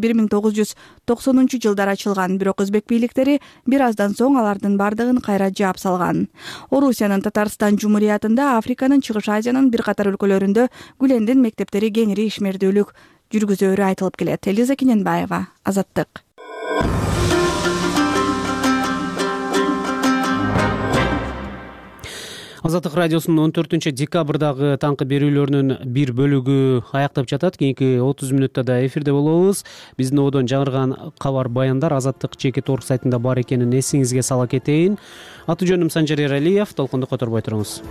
1990 жылдары ачылган, бирок өзбек бийликтери бир аздан соң алардын бардыгын кайра жаап салган. Орусиянын Татарстан Жумуриятында, Африканын Чыгыш Азиянын бир катар өлкөлөрүндө Гүлендин мектептери кеңири ишмердүүлүк жүргүзөөрү айтылып келет. Элиза Кененбаева, Азаттык. Азаттык радиосунун 14 декабрдагы таңкы берүүлөрүнүн бир бөлүгү аяктап жатат. Кийинки 30 мүнөттө да эфирде болобуз. Биздин одон жаңырган кабар баяндар Азаттык жеке торг сайтында бар экенин эсиңизге сала кетейин. Аты жөнүм Санжар Эралиев. Толкунду которбой туруңуз.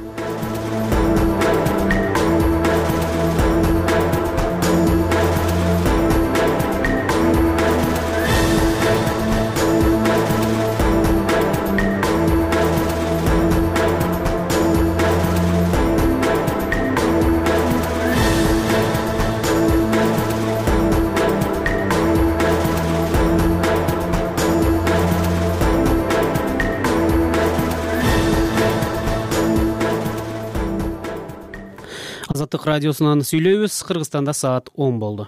Азаттык радиосунан сүйлөйбүз. Кыргызстанда саат 10 болду.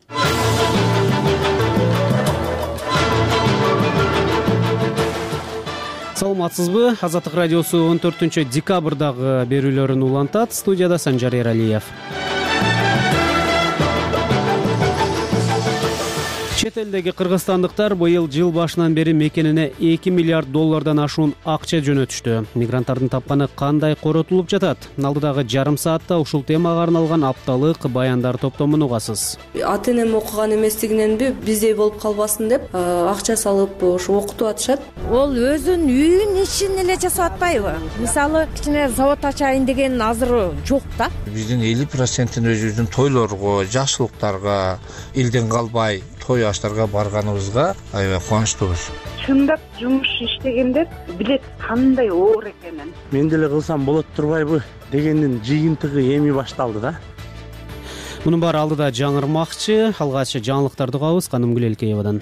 Саламатсызбы? Азаттык радиосу 14-декабрдагы берүүлөрүн улантат. Студияда Санжар Эралиев. Чет элдеги кыргызстандыктар быйыл жыл башынан бери мекенине 2 миллиард доллардан ашуун акча жөнөтүштү. Мигранттардын тапканы кандай коротулуп жатат? Алдыдагы жарым саатта ушул темага арналган апталык баяндар топтомун угасыз. Ата энем окуган эместигиненби биздей болуп калбасын деп акча салып ушу окутуп атышат. Ол өзүнүн үйүн ишин эле жасап атпайбы? Мисалы кичине завод ачайын деген азыр жок да. Биздин 50%-ин өзүбүздүн тойлорго, жакшылыктарга, элден калбай той аштарга барганыбызга аябай кубанычтуубуз. Чындап жумуш иштегендер билет кандай оор экенин. Мен деле кылсам болот турбайбы дегендин жыйынтыгы эми башталды да. Мунун баары алдыда жаңырмакчы. Алгач жаңылыктарды угабыз Канымгүл Элкеевадан.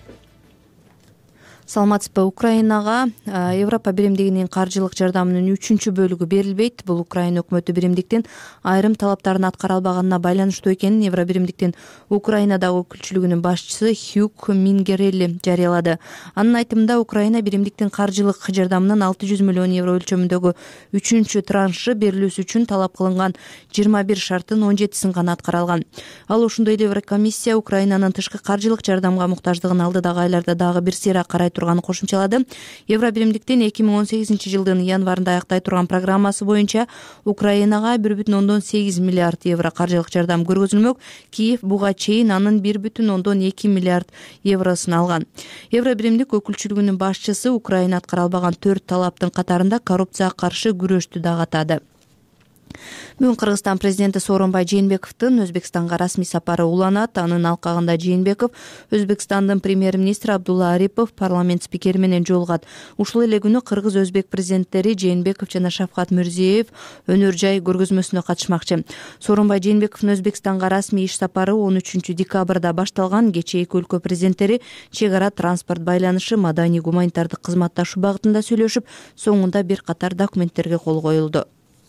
Саламатсызбы? Украинага Европа биримдигинин каржылык жардамынын 3-чү бөлүгү берилбейт. Бул Украина өкмөтү биримдиктин айрым талаптарын аткара албаганына байланыштуу экенин Евро биримдиктин Украинадагы өкүлчүлүгүнүн башчысы Хьюг Мингерелли жарыялады. Анын айтымында Украина биримдиктин каржылык жардамынын 600 миллион евро өлчөмүндөгү 3-чү траншы берилүүсү үчүн талап кылынган 21 шарттын 17син гана аткара алган. Ал ошондой эле Еврокомиссия Украинанын тышкы каржылык жардамга муктаждыгын алдыдагы айларда дагы бир сыйра карай турганын кошумчалады. Евро биримдиктин 2018-жылдын январында аяктай турган программасы боюнча Украинага 1,8 миллиард евро каржылык жардам көргөзүлмөк. Киев буга чейин анын 1,2 миллиард евросун алган. Евро биримдик өкүлчүлүгүнүн башчысы Украина аткара албаган 4 талаптын катарында коррупцияга каршы күрөштү дагы атады. Бүгүн Кыргызстан президенти Сооронбай Жээнбековдун Өзбекстанга расмий сапары уланат. Анын алкагында Жээнбеков Өзбекстандын премьер-министри Абдулла Арипов парламент спикери менен жолугат. Ушул эле күнү кыргыз-өзбек президенттери Жээнбеков жана Шавкат Мирзиеев өнөр жай көргөзмөсүнө катышмакчы. Сооронбай Жээнбековдун Өзбекстанга расмий иш сапары 13-декабрда башталган. Кечээ эки өлкө президенттери чек ара, транспорт байланышы, маданий гуманитардык кызматташуу багытында сүйлөшүп, соңунда бир катар документтерге кол коюлду.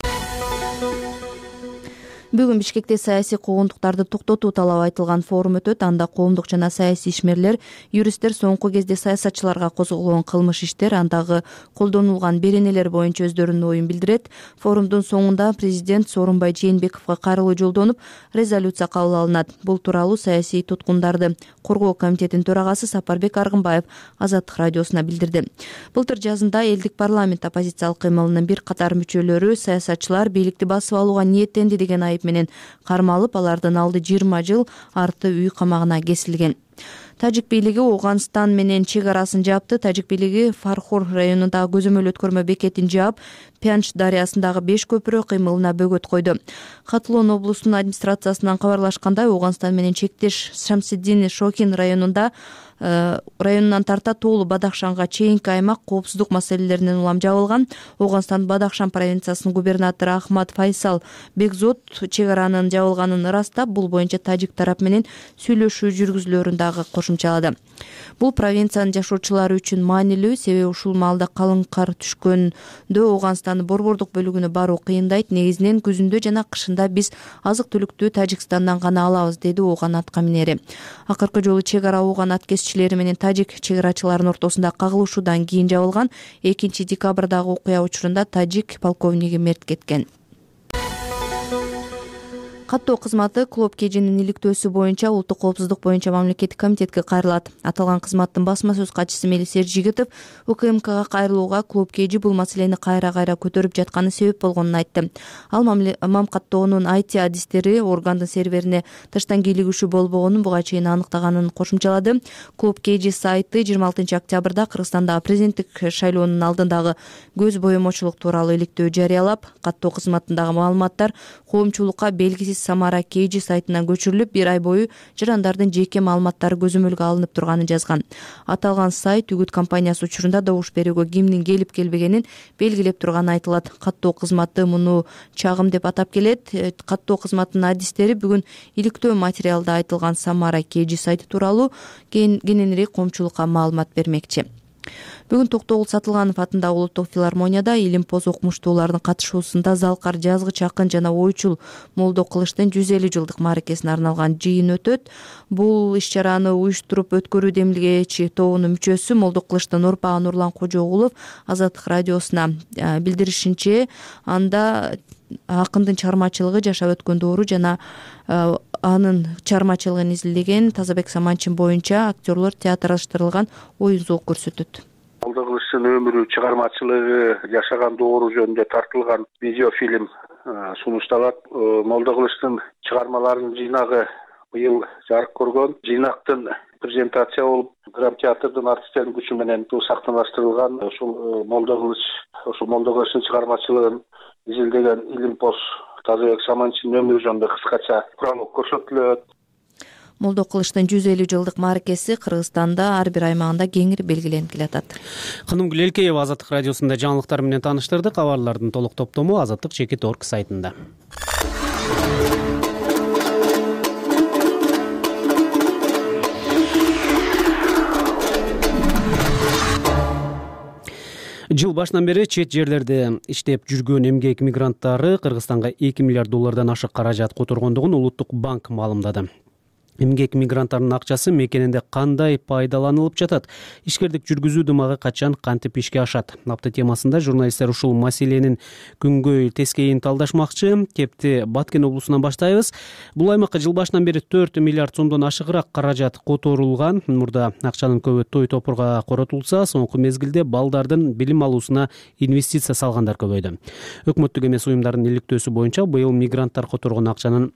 Бүгүн Бишкекте саясий куугунтуктарды токтотуу талабы айтылган форум өтөт. Анда коомдук жана саясий ишмерлер, юристтер соңку кезде саясатчыларга козголгон кылмыш иштер, андагы колдонулган беренелер боюнча өздөрүнүн оюн билдирет. Форумдун соңунда президент Сооронбай Жээнбековго кайрылуу жолдонуп, резолюция кабыл алынат. Бул тууралуу саясий туткундарды коргоо комитетинин төрагасы Сапарбек Аргынбаев Азаттык радиосуна билдирди. Былтыр жазында элдик парламент оппозициялык кыймылынын бир катар мүчөлөрү саясатчылар бийликти басып алууга ниеттенди деген айып менен кармалып, алардын алды 20 жыл, арты үй камагына кесилген. Тажик бийлиги Оганстан менен чек арасын жапты. Тажик бийлиги Фархор районундагы көзөмөл өткөрмө бекетин жаап, Пянч дарыясындагы 5 көпүрө кыймылына бөгөт койду. Катылон облусунун администрациясынан кабарлашкандай, Оганстан менен чектеш Шамсиддин Шокин районунан тарта Тоолу Бадахшанга чейинки аймак коопсуздук маселелеринен улам жабылган. Оганстан Бадахшан провинциясынын губернатору Ахмад Файсал Бекзот чек аранын жабылганын ырастап, бул боюнча тажик тарап менен сүйлөшүү жүргүзүлөрүн дагы кошумчалады. Бул провинциянын жашоочулары үчүн маанилүү, себеби ушул маалда калың кар түшкөндө Оганстандын борбордук бөлүгүнө баруу кыйындайт. Негизинен күзүндө жана кышында биз азык-түлүктү Тажикстандан гана алабыз, деди Оган атка минери. Акыркы жолу чек ара Оган ат кесчилери менен тажик чек арачыларынын ортосунда кагылышуудан кийин жабылган. 2-декабрдагы окуя учурунда тажик полковниги мерт кеткен. Каттоо кызматы Клоп Кежинин иликтөөсү боюнча улуттук коопсуздук боюнча мамлекеттик комитетке кайрылат. Аталган кызматтын басма сөз катчысы Мелис Эржигитов УКМКга кайрылууга Клоп Кежи бул маселени кайра-кайра көтөрүп жатканы себеп болгонун айтты. Ал мам-каттоонун IT адистери органдын серверине тыштан кийлигишүү болбогонун буга чейин аныктаганын кошумчалады. Клоп Кежи сайты 26 октябрда Кыргызстандагы президенттик шайлоонун алдындагы көз боемочулук тууралуу иликтөө жарыялап, каттоо кызматындагы маалыматтар коомчулукка белгисиз Самара Кейжи сайтынан көчүрүлүп, бир ай бою жарандардын жеке маалыматтары көзөмөлгө алынып турганын жазган. Аталган сайт үгүт компаниясы учурунда добуш берүүгө кимдин келип келбегенин белгилеп турганы айтылат. Каттоо кызматы муну чагым деп атап келет. Каттоо кызматынын адистери бүгүн иликтөө материалда айтылган Самара Кейжи сайты тууралуу кененирээк коомчулукка маалымат бермекчи. Бүгүн Токтогул Сатылганов атындагы улуттук филармонияда илимпоз окумуштуулардын катышуусунда залкар жазгыч, акын жана ойчул Молдо Кылычтын 150 жылдык мааракесине арналган жыйын өтөт. Бул иш-чараны уюштуруп өткөрүүдө эмгеги тобунун мүчөсү Молдо Кылычтын урпагы Нурлан Кожогулов Азаттык радиосуна билдиришинче, анда акындын чыгармачылыгы жашап өткөн доору жана анын чыгармачылыгын изилдеген Тазабек Саманчин боюнча актерлор театрлаштырылган оюн зоок көрсөтөт. Молдо Кылычтын өмүрү, чыгармачылыгы, жашаган доору жөнүндө тартылган видеофильм сунушталат. Молдо Кылычтын чыгармаларынын жыйнагы быйыл жарык көргөн. Жыйнактын презентация болуп, драмтеатрдын артисттердин күчү менен сактаныштырылган ушул Молдо Кылычтын чыгармачылыгын изилдеген илимпоз Тазабек Саманчинин өмүрү жөнүндө кыскача пролог көрсөтүлөт. Молдо Кылычтын 150 жылдык мааракеси Кыргызстанда ар бир аймагында кеңири белгиленип келатат. Кынымгүл Элкеева Азаттык радиосунда жаңылыктар менен тааныштырды. Кабарлардын толук топтому azattik.org сайтында. Жыл башынан бери чет жерлерде иштеп жүргөн эмгек мигранттары Кыргызстанга 2 миллиард доллардан ашык каражат которгондугун Улуттук банк маалымдады. Эмгек мигранттарынын акчасы мекенинде кандай пайдаланылып жатат? Ишкердик жүргүзүү дымагы качан, кантип ишке ашат? Апта темасында журналисттер ушул маселенин күнгөй тескейин талдашмакчы. Кепти Баткен облусунан баштайбыз. Бул аймакка жыл башынан бери 4 миллиард сомдон ашыгыраак каражат которулган. Мурда акчанын көбү той топурга коротулса, соңку мезгилде балдардын билим алуусуна инвестиция салгандар көбөйдү. Өкмөттүк эмес уюмдардын иликтөөсү боюнча быйыл мигранттар которгон акчанын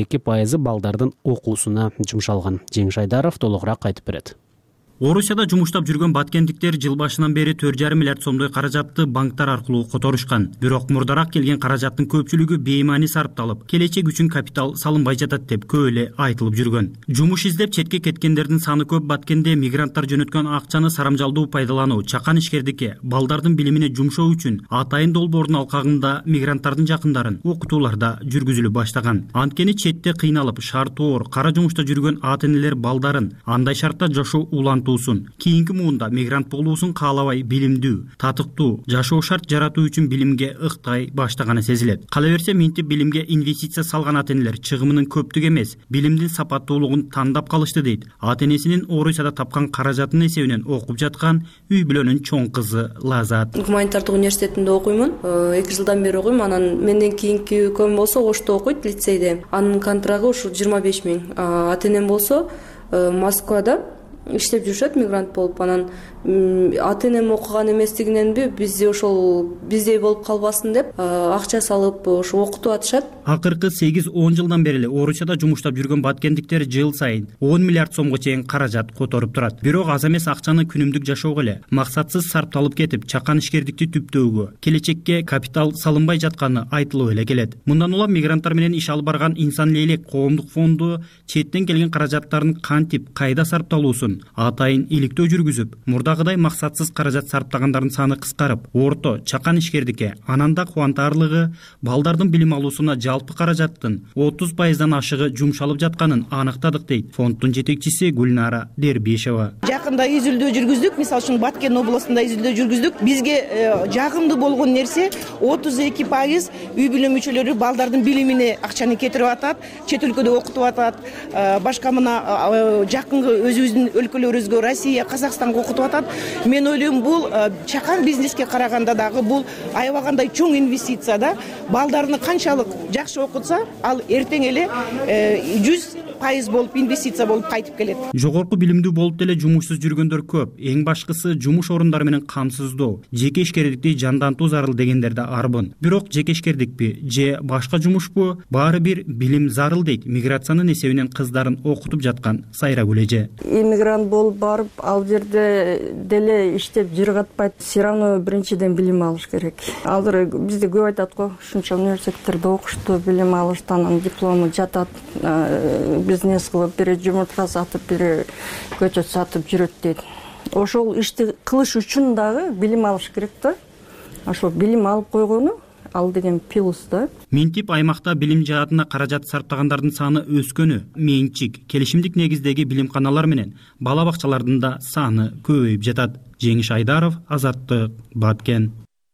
32% балдардын окуусуна жумшалган. Жеңиш Айдаров толугураак айтып берет. Орусияда жумуштап жүргөн баткендиктер жыл башынан бери 4,5 миллиард сомдой каражатты банктар аркылуу которушкан. Бирок мурдараак келген каражаттын көпчүлүгү беймани сарпталып, келечек үчүн капитал салынбай жатат деп көп эле айтылып жүргөн. Жумуш издеп четке кеткендердин саны көп Баткенде мигранттар жөнөткөн акчаны сарамжалдуу пайдалануу, чакан ишкердикке, балдардын билимине жумшоо үчүн Атайын долбоордун алкагында мигранттардын жакындарын окутууларда жүргүзүлүп баштаган. Анткени четте кыйналып, шарты оор, кара жумушта жүргөн ата-энелер балдарын андай шартта жашоо кийинки муунда мигрант болуусун каалабай билимдүү, татыктуу жашоо шарт жаратуу үчүн билимге ыктай баштаганы сезилет. Кала берсе минтип билимге инвестиция салган ата-энелер чыгымынын көптүгү эмес, билимдин сапаттуулугун тандап калышты дейт. Ата-энесинин Орусияда тапкан каражатынын эсебинен окуп жаткан үй бүлөнүн чоң кызы Лазат. Гуманитардык университетинде окуймун. 2 жылдан бери окуйм. Анан менден кийинки экөөм болсо Ошто окуйт, лицейде. Анын контрагы ушул 25 000. Ата-энем болсо Москвада иштеп жүрүшөт, мигрант болуп. Анан ата-энем окуган эместигиненби бизде ошол биздей болуп калбасын деп акча салып ошо окутуп атышат. Акыркы 8-10 жылдан бери эле Орусияда жумуштап жүргөн баткендиктер жыл сайын 10 миллиард сомго чейин каражат которуп турат. Бирок аз эмес акчаны күнүмдүк жашоого эле, максатсыз сарпталып кетип, чакан ишкердикти түптөөгө, келечекке капитал салынбай жатканы айтылып эле келет. Мындан улам мигранттар менен иш алып барган Инсан Лейлек коомдук фонду четтен келген каражаттарын кантип, кайда сарпталуусун атайын иликтөө жүргүзүп, мурдагыдай максатсыз каражат сарптагандардын саны кыскарып, орто чакан ишкердикке, анан да кубантаарлыгы балдардын билим алуусуна жалпы каражаттын 30%дан ашыгы жумшалып жатканын аныктадык дейт фонддун жетекчиси Гүлнара Дербишева. Жакында изилдөө жүргүздүк, мисалы үчүн Баткен областында изилдөө жүргүздүк. Бизге жагымдуу болгон нерсе 32% үй бүлө мүчөлөрү балдардын билимине акчаны кетирип атат, чет өлкөдө окутуп атат, башка мына жакынкы өзүбүздүн өлкөлөрүбүзгө, Россия, Казакстанга окутуп атат. Мен ойлойм, бул чакан бизнеске караганда дагы бул аябагандай чоң инвестиция да. Балдарыны канчалык жакшы окутса, ал эртең эле 100% болуп инвестиция болуп кайтып келет. Жогорку билимдүү болуп деле жумушсуз жүргөндөр көп. Эң башкысы жумуш орундары менен камсыздоо, жеке ишкердикти жандантуу зарыл дегендер да арбын. Бирок жеке ишкердикпи же башка жумушпу, баары бир билим зарыл дейт миграциянын эсебинен кыздарын окутуп жаткан Сайрагүл эже. Иммигрант болуп барып, ал жерде деле иштеп жыргатпайт. Все равно биринчиден билим алыш керек. Азыр бизде көп айтат го, ушунча университеттерде окушту, билим алышты, анан диплому жатат, бизнес кылып, бири жумуртка сатып, бири көчөт сатып жүрөт дейт. Ошол ишти кылыш үчүн дагы билим алыш керек да. Ошол билим алып койгону, ал деген плюс да. Минтип аймакта билим жаатына каражат сарптагандардын саны өскөнү, менчик, келишимдик негиздеги билимканалар менен бала бакчалардын да саны көбөйүп жатат. Жеңиш Айдаров, Азаттык, Баткен.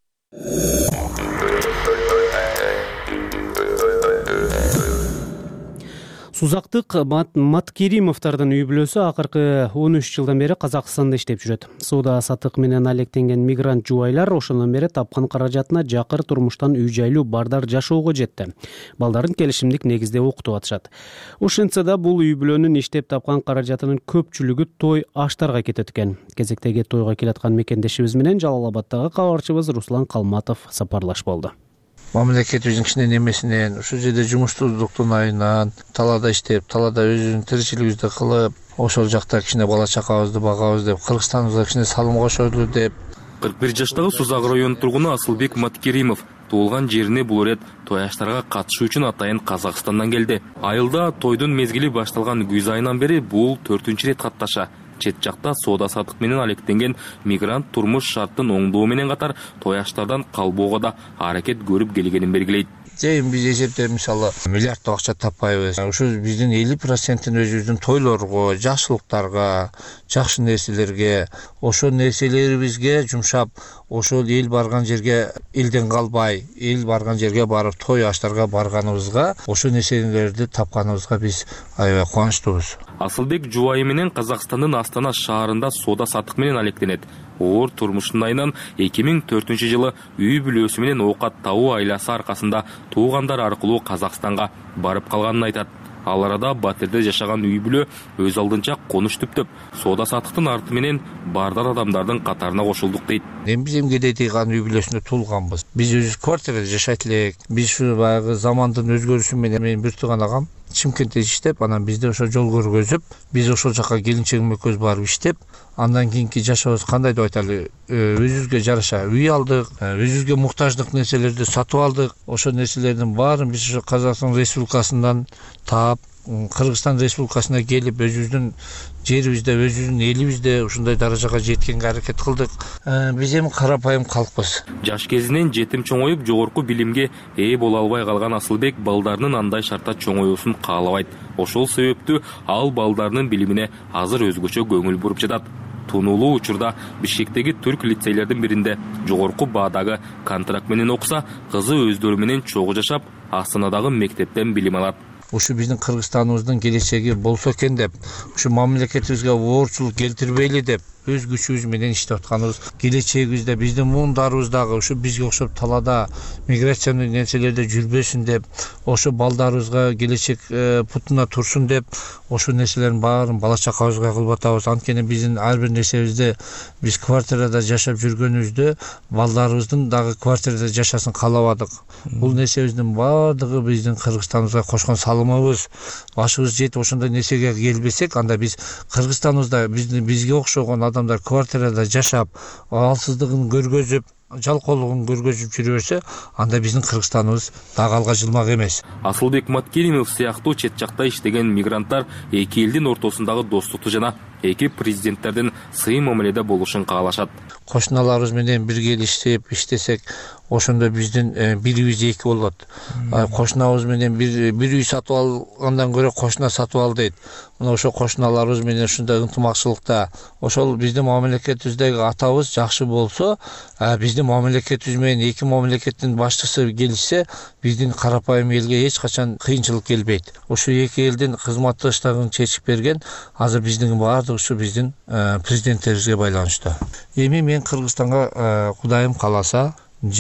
Сузактык Маткеримовдордун үй бүлөсү акыркы 13 жылдан бери Казакстанда иштеп жүрөт. Соода сатык менен алектенген мигрант жубайлар ошондон бери тапкан каражатына жакыр турмуштан үй жайлуу бардар жашоого жетти. Балдарын келишимдик негизде окутуп атышат. Ошентсе да бул үй бүлөнүн иштеп тапкан каражатынын көпчүлүгү той аштарга кетет экен. Кезектеги тойго келаткан мекендешибиз менен Жалал Абаддагы кабарчыбыз Руслан Калматов сапарлаш болду. Мамлекетибиздин кичине немесинен, ушул жерде жумуштуулуктун айынан талаада иштеп, талаада өзүбүздүн тиричилигибизди кылып, ошол жакта кичине бала чакабызды багабыз деп, Кыргызстаныбызга кичине салым кошолу деп. 41 жаштагы Сузак районунун тургуну Асылбек Маткеримов туулган жерине бул ирет той аштарга катышуу үчүн атайын Казакстандан келди. Айылда тойдун мезгили башталган күз айынан бери бул 4-рет катташа. Чет жакта соода сатык менен алектенген мигрант турмуш шарттын оңдоо менен катар той аштардан калбоого да аракет көрүп келгенин белгилейт. Биз эсептеп мисалы миллиарддап акча таппайбыз. Ушул биздин 50%-ин өзүбүздүн тойлорго, жакшылыктарга, жакшы нерселерге, ошол нерселерибизге жумшап, ошол эл барган жерге элден калбай, эл барган жерге барып той аштарга барганыбызга, ошол нерселерди тапканыбызга биз аябай кубанычтуубуз. Асылбек жубайы менен Казакстандын Астана шаарында соода сатык менен алектенет. Оор турмуштун айынан 2004 жылы үй бүлөсү менен оокат табуу айласы аркасында туугандар аркылуу Казакстанга барып калганын айтат. Ал арада Батирде жашаган үй бүлө өз алдынча конуш түптөп, соода сатыктын арты менен бардар адамдардын катарына кошулдук дейт. Биз эмгедей тыйган үй бүлөсүндө туулганбыз. Биз өзүбүз квартирада жашайт элек. Биз ушу баягы замандын өзгөрүшү менен менин бир тууган агам Чимкентте иштеп, анан бизде ошо жол көргөзүп, биз ошол жака келинчегим экөөбүз барып иштеп, андан кийинки жашообуз кандай деп айталы, өзүбүзгө жараша үй алдык, өзүбүзгө муктаждык нерселерди сатып алдык. Ошол нерселердин баарын биз ошо Казакстан Республикасынан таап, Кыргызстан Республикасына келип, өзүбүздүн жерибизде, өзүбүздүн элибизде ушундай даражага жеткенге аракет кылдык. Биз эми карапайым калкпыз. Жаш кезинен жетим чоңоюп, жогорку билимге ээ боло албай калган Асылбек балдарынын андай шартта чоңоюусун каалабайт. Ошол себептүү ал балдарынын билимине азыр өзгөчө көңүл буруп жатат. Тунуулуу учурда Бишкектеги түрк лицейлердин биринде жогорку баадагы контракт менен окуса, кызы өздөрү менен чогуу жашап, Астанадагы мектептен билим алат. Ушу биздин Кыргызстаныбыздын келечеги болсо экен деп, ушу мамлекетибизге оорчулук келтирбейли деп, өз күчүбүз менен иштеп атканыбыз. Келечегибизде биздин муундарыбыз дагы ушу бизге окшоп талаада миграциялык нерселерде жүрбөсүн деп, ошо балдарыбызга келечек путуна турсун деп, ошол нерселердин баарын бала чакабызга кылып атабыз. Анткени биздин ар бир нерсебизде биз квартирада жашап жүргөнүбүздө балдарыбыздын дагы квартирада жашасын каалабадык. Бул нерсебиздин баардыгы биздин Кыргызстаныбызга кошкон салымыбыз. Башыбыз жетип ошондой нерсеге келбесек, анда биз Кыргызстаныбызда бизге окшогон адамдар квартирада жашап, алсыздыгын көргөзүп, жалкоолугун көргөзүп жүрө берсе, анда биздин Кыргызстаныбыз дагы алга жылмак эмес. Асылбек Маткеримов сыяктуу чет жакта иштеген мигранттар эки элдин ортосундагы достукту жана эки президенттердин сый мамиледе болушун каалашат. Кошуналарыбыз менен бирге иштесек, ошондо биздин бирибиз эки болот. Кошунабыз менен бир үй сатып алгандан көрө кошуна сатып ал дейт. Мына ошо кошуналарыбыз менен ушундай ынтымакчылыкта, ошол биздин мамлекетибиздеги атабыз жакшы болсо, биздин мамлекетибиз менен эки мамлекеттин башчысы келишсе, биздин карапайым элге эч качан кыйынчылык келбейт. Ошо эки элдин кызматташтыгын чечип берген, азыр биздин баардыгы ушу биздин президенттерибизге байланыштуу. Эми мен Кыргызстанга Кудайым кааласа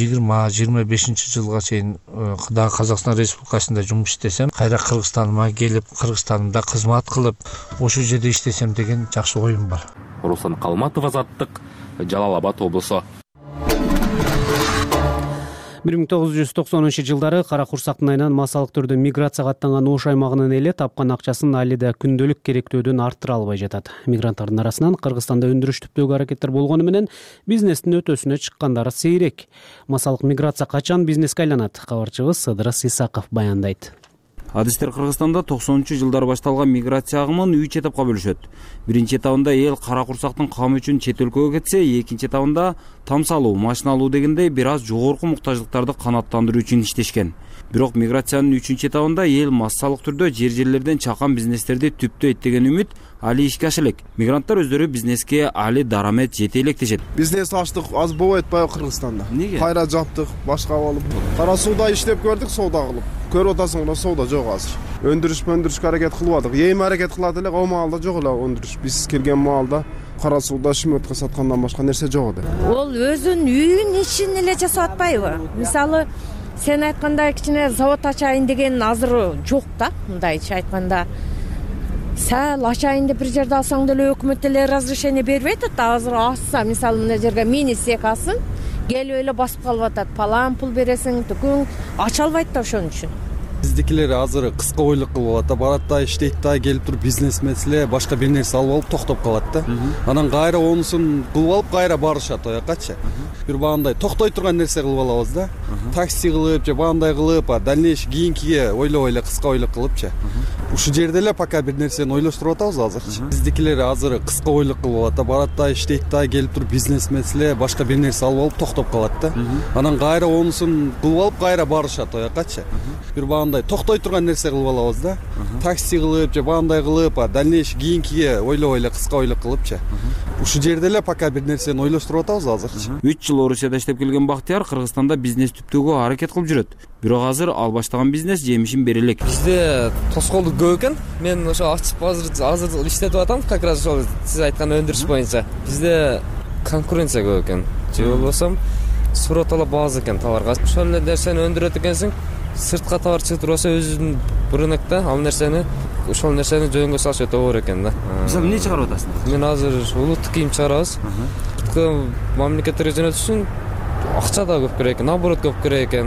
20-25 жылга чейин Казакстан Республикасында жумуш иштесем, кайра Кыргызстаныма келип, Кыргызстанымда кызмат кылып, ошол жерде иштесем деген жакшы оюм бар. Руслан Калматов, Азаттык, Жалал Абад облусу. 1990 жылдары Кара курсактын айынан массалык түрдө миграцияга аттанган Ош аймагынын эли тапкан акчасын али да күндөлүк керектөөдөн арттыра албай жатат. Мигранттардын арасынан Кыргызстанда өндүрүш түптөгү аракеттер болгону менен бизнестин өтөсүнө чыккандары сейрек. Массалык миграция качан бизнеске айланат? Кабарчыбыз Сыдырыс Исаков баяндайт. Адистер Кыргызстанда 90-жылдар башталган миграция агымын 3 этапка бөлүшөт. Биринчи этабында эл кара курсактын камы үчүн чет өлкөгө кетсе, экинчи этабында там салуу, машина алуу дегендей бир аз жогорку муктаждыктарды канааттандыруу үчүн иштешкен. Бирок миграциянын 3-чү этабында эл массалык түрдө жер-жерлерден чакан бизнестерди түптөйт деген үмүт али ишке аша элек. Мигранттар өздөрү бизнеске али дарамет жете элек дешет. Бизнес ачтык аз болбойт атпайбы Кыргызстанда? Неге? Кайра жаптык, башка болуп. Кара сууда иштеп көрдүк, соода кылып. Көрүп атасың, соода жок азыр. Өндүрүшкө аракет кылып атык. Эми аракет кылат элек, о маалда жок эле өндүрүш. Биз келген маалда кара сууда шмөткө саткандан башка нерсе жок эди. Ол өзүнүн үйүн ишин эле жасап атпайбы? Мисалы, сен айткандай кичине завод ачайын деген азыр жок да, мындайча айтканда. Сәл ачайын деп бир жерде алсаң деле өкмөт деле разрешение бербейт да. Азыр assa, мисалы, мына жерге мини сек асын, келип эле басып калып атат. Палан пул бересиң, түкүң ача албайт да ошон үчүн. Биздикилер азыр кыска ойлук кылып атат, барат да иштейт да, келип туруп бизнес маселе, башка бир нерсе алып алып токтоп калат да. Анан кайра онусун кылып алып кайра барышат оякачы. Бир багандай токтой турган нерсе кылып алабыз да. Такси кылып же багандай кылып, дальнейший кийинкиге ойлобой эле кыска ойлук кылыпчы. Ушул жерде эле пока бир нерсени ойлоштуруп атабыз азырчы. Биздикилер азыр кыска ойлук кылып атат, барат да иштейт да, келип туруп бизнес маселе, башка бир нерсе алып алып токтоп калат да. Анан кайра онусун кылып алып кайра барышат оякачы. Бир багандай токтой турган нерсе кылып алабыз да. Такси кылып же багандай кылып, дальнейший кийинкиге ойлобой эле кыска ойлук кылыпчы. Ушул жерде эле пока бир нерсени ойлоштуруп атабыз азырчы. 3 жыл Орусияда иштеп келген Бактияр Кыргызстанда бизнес түптөөгө аракет кылып жүрөт. Бирок азыр ал баштаган бизнес жемишин бере элек. Бизде тоскоолдук көп экен. Мен ошо ачып азыр иштетип атам, как раз ошол сиз айткан өндүрүш боюнча. Бизде конкуренция көп экен. Же болбосо суроо талап аз экен товарга. Ошол эле нерсени өндүрөт экенсиң, сыртка товар чыгып болсо өзүнүн рынокто ал нерсени ошол нерсени жөнгө салыш өтө оор экен да. Мисалы эмне чыгарып атасың? Мен азыр улуттук кийим чыгарабыз. Сырткы мамлекеттерге жөнөтүш үчүн акча да көп керек экен, наоборот көп керек экен.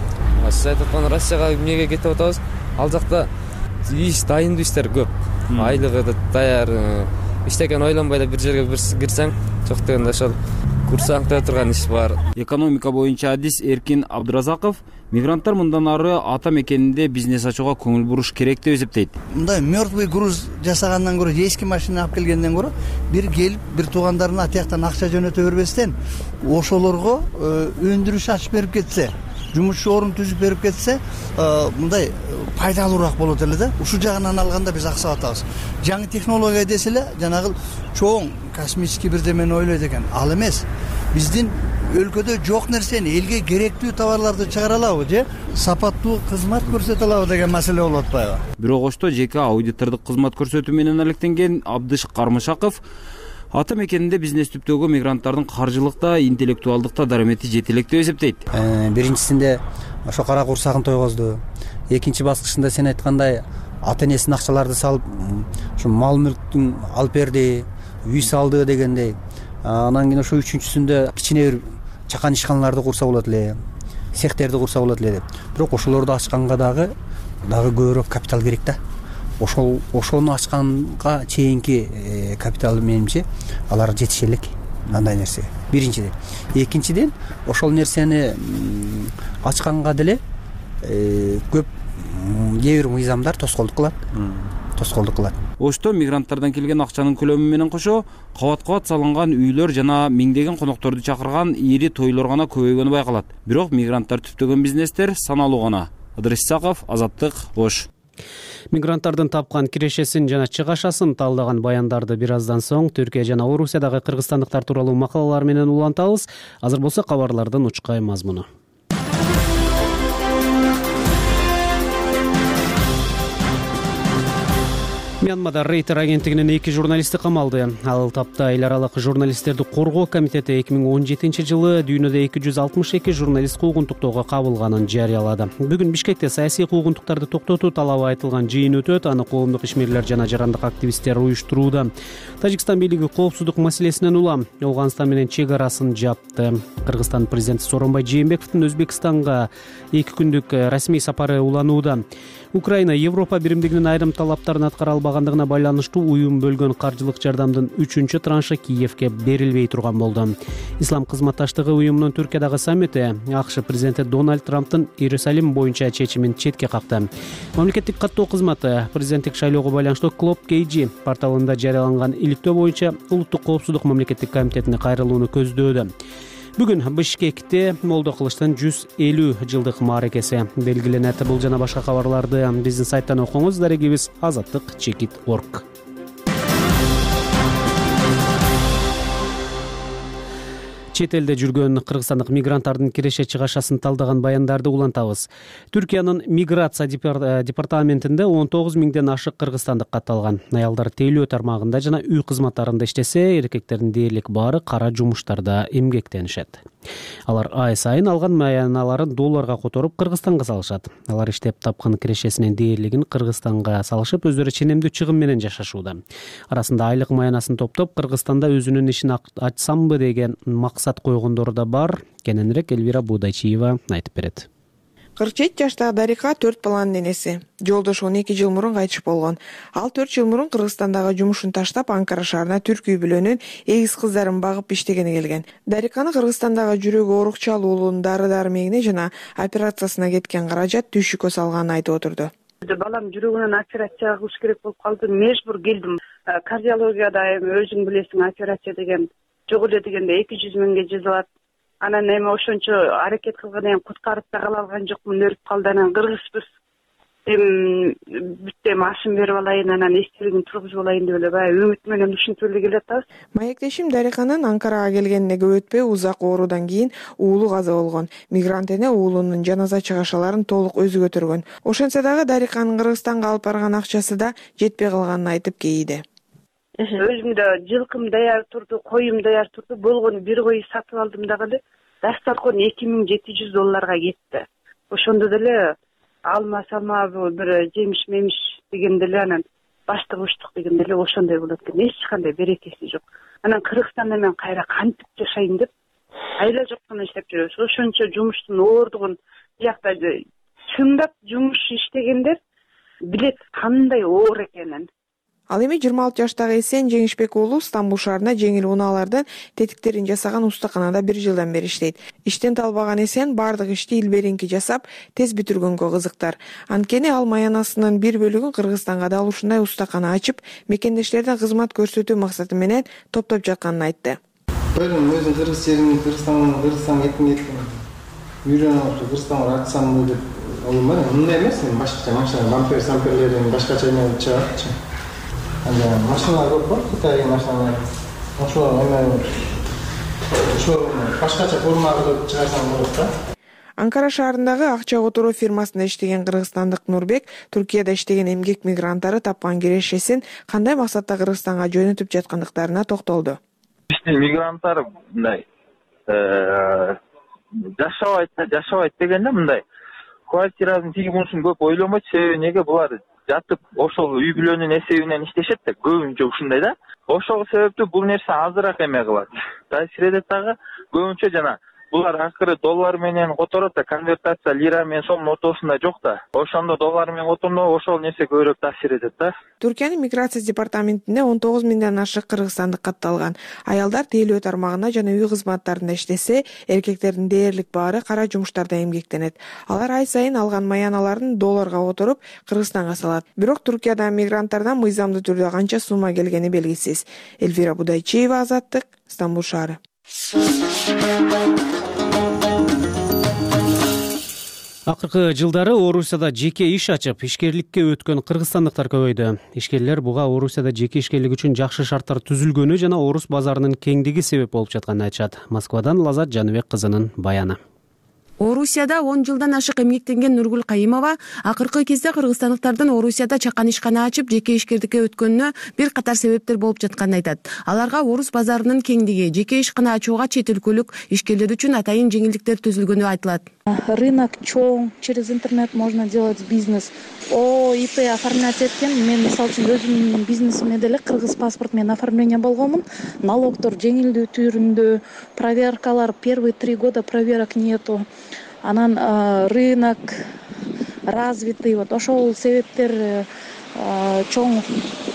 Сиз айтып аткан Россияга эмнеге кетип атабыз? Ал жакта дайындуу иштер көп. Айлыгы да даяр. Иштеген ойлонбой эле бир жерге кирсең, жок дегенде ошол курсанкта турган иш бар. Экономика боюнча адис Эркин Абдыразаков мигранттар мындан ары ата мекенинде бизнес ачууга көңүл буруш керек деп эсептейт. Мындай мертвый груз жасагандан көрө, эски машина алып келгенден көрө, бир келип бир туугандарына тияктан акча жөнөтө бербестен, ошолорго өндүрүш ачып берип кетсе, жумушчу орун түзүп берип кетсе, мындай пайдалуураак болот эле да. Ушул жагынан алганда биз аксап атабыз. Жаңы технология десе эле, жанагы чоң космический бирдемени ойлойт экен. Ал эмес. Биздин өлкөдө жок нерсени, элге керектүү товарларды чыгара алабы же сапаттуу кызмат көрсөтө алабы деген маселе болуп атпайбы? Бирок ошто жеке аудитордук кызмат көрсөтүү менен алектенген Абдыш Кармышаков ата мекенинде бизнес түптөөгө мигранттардын каржылык да, интеллектуалдык да дарамети жетелек деп эсептейт. Биринчисинде ошо кара курсагын тойгозду. Экинчи баскычында сен айткандай ата энесинин акчаларды салып, ошо мал мүлктүн алып берди, үй салды дегендей. Анан кийин ошо үчүнчүсүндө кичине бир чакан ишканаларды курса болот эле, цехтерди курса болот эле деп. Бирок ошолорду ачканга дагы көбүрөөк капитал керек да. Ошону ачканга чейинки капитал менимче алар жетише элек андай нерсе. Биринчиден. Экинчиден ошол нерсени ачканга деле көп кээ бир мыйзамдар тоскоолдук кылат. Ошто мигранттардан келген акчанын көлөмү менен кошо кабат-кабат салынган үйлөр жана миңдеген конокторду чакырган ири тойлор гана көбөйгөнү байкалат. Бирок мигранттар түптөгөн бизнестер саналуу гана. Ыдырыс Исаков, Азаттык, Ош. Мигранттардын тапкан кирешесин жана чыгашасын талдаган баяндарды бир аздан соң Түркия жана Орусиядагы кыргызстандыктар тууралуу макалалар менен улантабыз. Азыр болсо кабарлардын учкай мазмуну. Мьянмада Рейтер агенттигинин 2 журналисти камалды. Ал тапта эл аралык журналисттерди коргоо комитети 2017-жылы дүйнөдө 262 журналист куугунтуктоого кабылганын жарыялады. Бүгүн Бишкекте саясий куугунтуктарды токтотуу талабы айтылган жыйын өтөт. Аны коомдук ишмерлер жана жарандык активисттер уюштурууда. Тажикстан бийлиги коопсуздук маселесинен улам Ауганстан менен чек арасын жапты. Кыргызстан президенти Сооронбай Жээнбековдун Өзбекстанга 2 күндүк расмий сапары уланууда. Украина Европа биримдигинин айрым талаптарын аткара албаган калбагандыгына байланыштуу уюм бөлгөн каржылык жардамдын 3 траншы Киевке берилбей турган болду. Ислам кызматташтыгы уюмунун Түркиядагы саммити АКШ президенти Дональд Трамптын Иерусалим боюнча чечимин четке какты. Мамлекеттик каттоо кызматы президенттик шайлоого байланыштуу Клоп KG порталында жарыяланган иликтөө боюнча улуттук коопсуздук мамлекеттик комитетине кайрылууну көздөөдө. Бүгүн Бишкекте Молдо Кылычтын 150 жылдык мааракеси белгиленет. Бул жана башка кабарларды биздин сайттан окуңуз. Дарегибиз azаттык.org. Чет элде жүргөн кыргызстандык мигранттардын киреше чыгашасын талдаган баяндарды улантабыз. Түркиянын миграция департаментинде 19 миңден ашык кыргызстандык катталган. Аялдар тейлөө тармагында жана үй кызматтарында иштесе, эркектердин дээрлик баары кара жумуштарда эмгектенишет. Алар ай сайын алган маяналарын долларга которуп Кыргызстанга салышат. Алар иштеп тапкан кирешесинин дээрлигин Кыргызстанга салышып, өздөрү ченемдүү чыгым менен жашашууда. Арасында айлык маянасын топтоп, Кыргызстанда өзүнүн ишин ачсамбы деген максат койгондор да бар. Кененирээк Эльвира Будайчиева айтып берет. 47 жаштагы Дарика 4 баланын энеси. Жолдошу 12 жыл мурун кайтыш болгон. Ал 4 жыл мурун Кыргызстандагы жумушун таштап, Анкара шаарына түрк үй бүлөнүн эгиз кыздарын багып иштегени келген. Дариканы Кыргызстандагы жүрөгү оорукчал уулунун дары-дармегине жана операциясына кеткен каражат түшүккө салганын айтып отурду. Балам жүрөгүнөн операция кылыш керек болуп калды. Межбур келдим. Кардиологияда өзүң билесиң, операция деген жок эле дегенде 200 миңге жазылат. Анан эми ошончо аракет кылган куткарып да кала алган жокмун, өлүп калды. Анан кыргызбыз. Бүттем ашын берип алайын, анан эстелигин тургузуп алайын деп эле баягы үмүт менен ушинтип эле келатабыз. Маектешим Дариканын Анкарага келгенине көп өтпөй узак оорудан кийин уулу каза болгон. Мигрант эне уулунун жаназа чыгашаларын толук өзү көтөргөн. Ошентсе дагы Дариканын Кыргызстанга алып барган акчасы да жетпей калганын айтып кейиди. Өзүмдө жылкым даяр турду, коюм даяр турду. Болгону бир кой сатып алдым дагы эле. Дастаркон $2700 кетти. Ошондо деле алма бир жемиш дегенде эле анан баштык учтук дегенде эле ошондой болот экен. Эч кандай берекеси жок. Анан Кыргызстанда мен кайра кантип жашайын деп айла жоктон иштеп жүрөбүз. Ошончо жумуштун оордугун биякта чындап жумуш иштегендер билет кандай оор экенин. Ал эми 26 жаштагы Эсен Жеңишбек уулу Стамбул шаарында жеңил унаалардын тетиктерин жасаган устаканада 1 жылдан бери иштейт. Иштен талбаган Эсен бардык ишти илберинки жасап, тез бүтүргөнгө кызыктар. Анткени ал маянасынын бир бөлүгүн Кыргызстанга да ушундай устакана ачып, мекендештердин кызмат көрсөтүү максаты менен топтоп жатканын айтты. Өзүм кыргыз жерин, Кыргызстанга кеттим. Үйрөнүп, Кыргызстанга ачсам деп ойлойм бар. Мындай эмес, башкача машина, бамперлерин башкача эмне чыгат. Машиналар көп бар, Кытай машиналар. Ошо башкача форма кылып чыгарсам болот да. Анкара шаарындагы акча которуу фирмасында иштеген кыргызстандык Нурбек Түркияда иштеген эмгек мигранттары тапкан кирешесин кандай максатта Кыргызстанга жөнөтүп жаткандыктарына токтолду. Иштеген мигранттар мындай жашабайт дегенде мындай квартиранын тийгенсин көп ойломойт. Себеби эмнеге булар жатып ошол үй бүлөнүн эсебинен иштешет да, көбүнчө ушундай да. Ошол себептүү бул нерсе азыраак эме кылат. Таасир этет дагы көбүнчө жана булар акыры доллар менен которот да, конвертация лира менен сомдун ортосунда жок да. Ошондо доллар менен которгондо ошол нерсе көбүрөөк таасир этет да. Түркиянын миграция департаментинде 19 миңден ашык кыргызстандык катталган. Аялдар тейлөө тармагында жана үй кызматтарында иштесе, эркектердин дээрлик баары кара жумуштарда эмгектенет. Алар ай сайын алган маяналарын долларга которуп Кыргызстанга салат. Бирок Түркияда мигранттардан мыйзамдуу түрдө канча сумма келгени белгисиз. Эльвира Будайчиева, Азаттык, Стамбул шаары. Акыркы жылдары Орусияда жеке иш ачып, ишкерликке өткөн кыргызстандыктар көбөйдү. Ишкерлер буга Орусияда жеке ишкерлик үчүн жакшы шарттар түзүлгөнү жана орус базарынын кеңдиги себеп болуп жатканын айтышат. Москвадан Лазат Жаныбек кызынын баяны. Орусияда 10 жылдан ашык эмгектенген Нургүл Кайымова акыркы кезде кыргызстандыктардын Орусияда чакан ишкана ачып, жеке ишкерликке өткөнүнө бир катар себептер болуп жатканын айтат. Аларга орус базарынын кеңдиги, жеке ишкана ачууга чет өлкөлүк ишкерлер үчүн атайын жеңилдиктер түзүлгөнү айтылат. Рынок чоң, через интернет можно делать бизнес. ИП оформлять эткен, мен мисалы үчүн өзүмдүн бизнесиме деле кыргыз паспорт менен оформление болгонмун. Налогдор жеңилдүү түрүндө, проверкалар первые 3 года проверок нету. Анан рынок развитый, вот ошол себептер чоң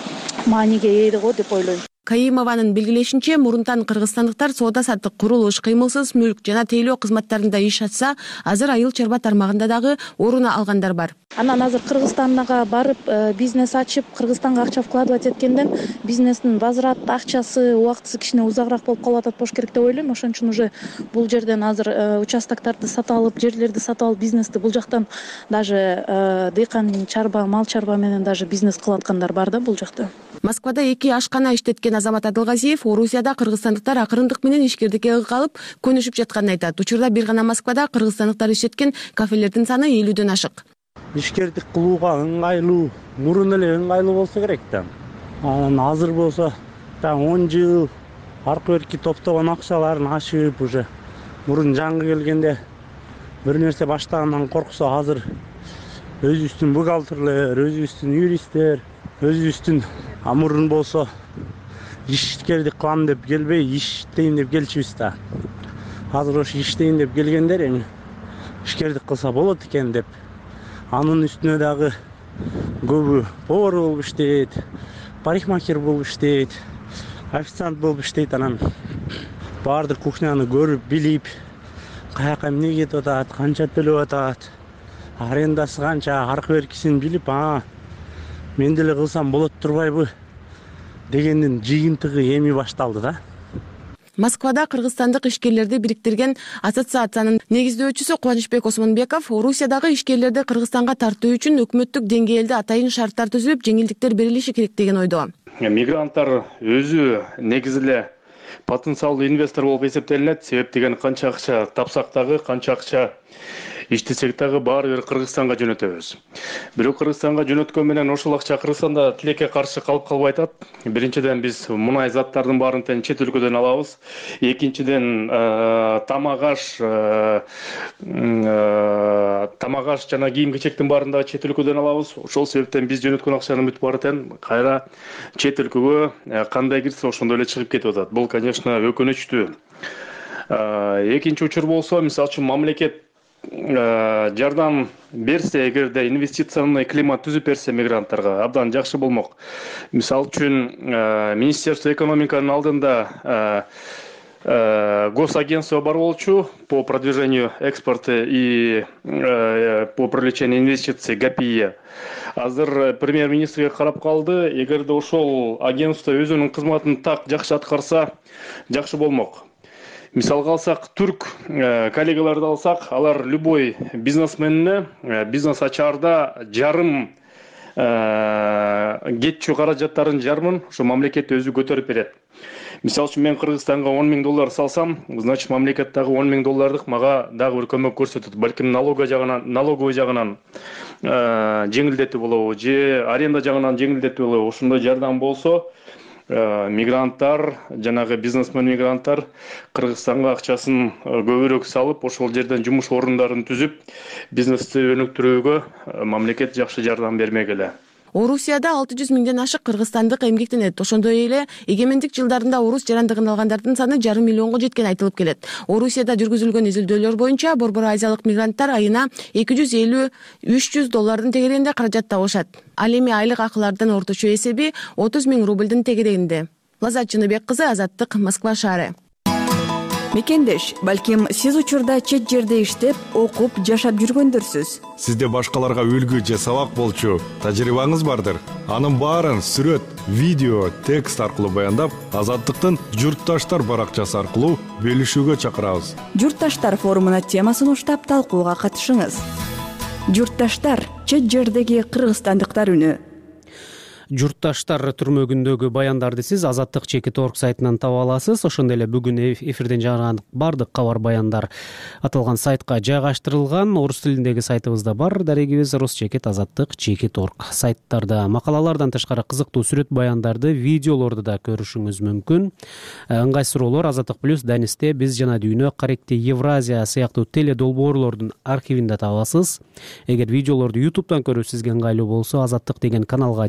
мааниге ээ го деп ойлойм. Каимованын белгилешинче, мурунтан кыргызстандыктар соода саттык, курулуш, кыймылсыз мүлк жана тейлөө кызматтарында иш ачса, азыр айыл чарба тармагында дагы орун алгандар бар. Анан азыр Кыргызстанга барып бизнес ачып, Кыргызстанга акча вкладывать эткенден бизнестин возврат акчасы убактысы кичине узагыраак болуп калып атат болуш керек деп ойлойм. Ошон үчүн уже бул жерден азыр участокторду сатып алып, жерлерди сатып алып, бизнести бул жактан даже дыйкан чарба, мал чарба менен даже бизнес кылып аткандар бар да бул жакта. Москвада 2 ашкана иштеткен Азамат Адылгазиев Орусияда кыргызстандыктар акырындык менен ишкердикке калып көнүшүп жатканын айтат. Учурда бир гана Москвада кыргызстандыктар иштеткен кафелердин саны 50дөн ашык. Ишкердик кылууга ыңгайлуу, мурун эле ыңгайлуу болсо керек да. Анан азыр болсо 10 жыл аркы берки топтогон акчаларын ашып уже мурун жаңы келгенде бир нерсе баштагандан корксо, азыр өзүбүздүн бухгалтерлер, өзүбүздүн юристтер, өзүбүздүн мурун болсо ишкердик кылам деп келбей, иштейин деп келчүбүз да. Азыр ошо иштейин деп келгендер эми ишкердик кылса болот экен деп. Анын үстүнө дагы көбү повар болуп иштейт, парикмахер болуп иштейт, официант болуп иштейт. Анан баардык кухняны көрүп, билип, каяка эмне кетип атат, канча төлөп атат, арендасы канча, аркы беркисин билип, мен деле кылсам болот турбайбы дегендин жыйынтыгы эми башталды да. Москвада кыргызстандык ишкерлерди бириктирген ассоциациянын негиздөөчүсү Кубанычбек Осмонбеков Орусиядагы ишкерлерди Кыргызстанга тартуу үчүн өкмөттүк деңгээлде атайын шарттар түзүлүп, жеңилдиктер берилиши керек деген ойдо. Мигранттар өзү негизи эле потенциалдуу инвестор болуп эсептелинет. Себеп деген канча акча тапсак дагы, канча акча иштесек дагы баары бир Кыргызстанга жөнөтөбүз. Бирок Кыргызстанга жөнөткөн менен ошол акча Кыргызстанда тилекке каршы калып калбай атат. Биринчиден биз мунай заттардын баарын тең чет өлкөдөн алабыз. Экинчиден тамак аш жана кийим-кечектин баарын дагы чет өлкөдөн алабыз. Ошол себептен биз жөнөткөн акчанын бүт баары тең кайра чет өлкөгө кандай кирсе ошондой эле чыгып кетип атат. Бул, конечно, өкүнүчтүү. Экинчи учур болсо, мисалы үчүн мамлекет жардам берсе, эгерде инвестиционный климат түзүп берсе мигранттарга абдан жакшы болмок. Мисалы үчүн Министерство экономиканын алдында госагентство бар болчу по продвижению экспорта и по привлечению инвестиций ГАПИЯ. Азыр премьер-министрге карап калды. Эгерде ошол агентство өзүнүн кызматын так жакшы аткарса, жакшы болмок. Мисалга алсак, түрк коллегаларды алсак, алар любой бизнесменне бизнес ачаарда жарым кетчү каражаттарын жарымын ошо мамлекет өзү көтөрүп берет. Мисалы үчүн мен Кыргызстанга $10,000 салсам, значит мамлекет дагы $10,000 мага дагы бир көмөк көрсөтөт. Балким налоговый жагынан жеңилдетүү болобу, же аренда жагынан жеңилдетүү болобу. Ошондой жардам болсо, мигранттар, жанагы бизнесмен мигранттар Кыргызстанга акчасын көбүрөөк салып, ошол жерден жумуш орундарын түзүп, бизнести өнүктүрүүгө мамлекет жакшы жардам бермек эле. Орусияда 600 миңден ашык кыргызстандык эмгектенет. Ошондой эле эгемендик жылдарында орус жарандыгын алгандардын саны 500 миллионго жеткени айтылып келет. Орусияда жүргүзүлгөн изилдөөлөр боюнча Борбор Азиялык мигранттар айына $250–300 тегерегинде каражат табышат. Ал эми айлык акылардын орточо эсеби 30 миң рублдун тегерегинде. Лазат Жыныбек кызы, Азаттык, Москва шаары. Мекендеш, балким сиз учурда чет жерде иштеп, окуп, жашап жүргөндөрсүз. Сизде башкаларга үлгү же сабак болчу тажрыйбаңыз бардыр. Анын баарын сүрөт, видео, текст аркылуу баяндап, Азаттыктын Журтташтар баракчасы аркылуу бөлүшүүгө чакырабыз. Журтташтар форумуна темасын уштап талкууга катышыңыз. Журтташтар, чет жердеги кыргызстандыктар үнү. Журтташтар түрмөгүндөгү баяндарды сиз Азаттык.org сайтынан таба аласыз. Ошондой эле бүгүн эфирден жарган бардык кабар баяндар аталган сайтка жайгаштырылган. Орус тилиндеги сайтыбызда бар. Дарегибиз Азаттык.org сайттарда макалалардан тышкары кызыктуу сүрөт баяндарды, видеолорду да көрүшүңүз мүмкүн. Ыңгай суроолор Азаттык плюс Данисте биз жана дүйнө, Каректи Евразия сыяктуу теле долбоорлордун архивинде табасыз. Эгер видеолорду YouTube'дан көрүү сизге ыңгайлуу болсо, Азаттык деген каналга жазылып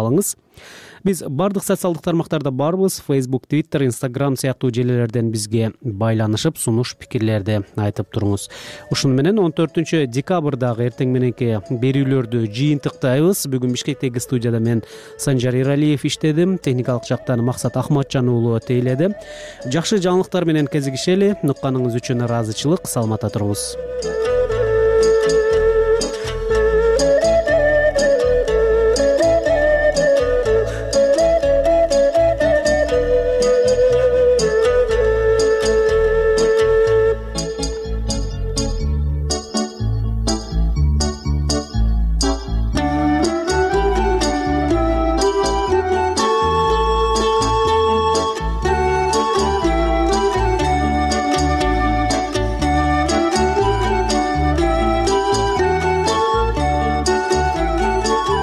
алыңыз. Биз бардык социалдык тармактарда барбыз. Facebook, Twitter, Instagram сыяктуу желелерден бизге байланышып, сунуш пикирлерди айтып туруңуз. Ушуну менен 14 декабрдагы эртең мененки берүүлөрдү жыйынтыктайбыз. Бүгүн Бишкектеги студияда мен Санжар Иралиев иштедим. Техникалык жактан Максат Ахматжан уулу тейледи. Жакшы жаңылыктар менен кезигишели. Укканыңыз үчүн ыраазычылык. Саламатта туруңуз.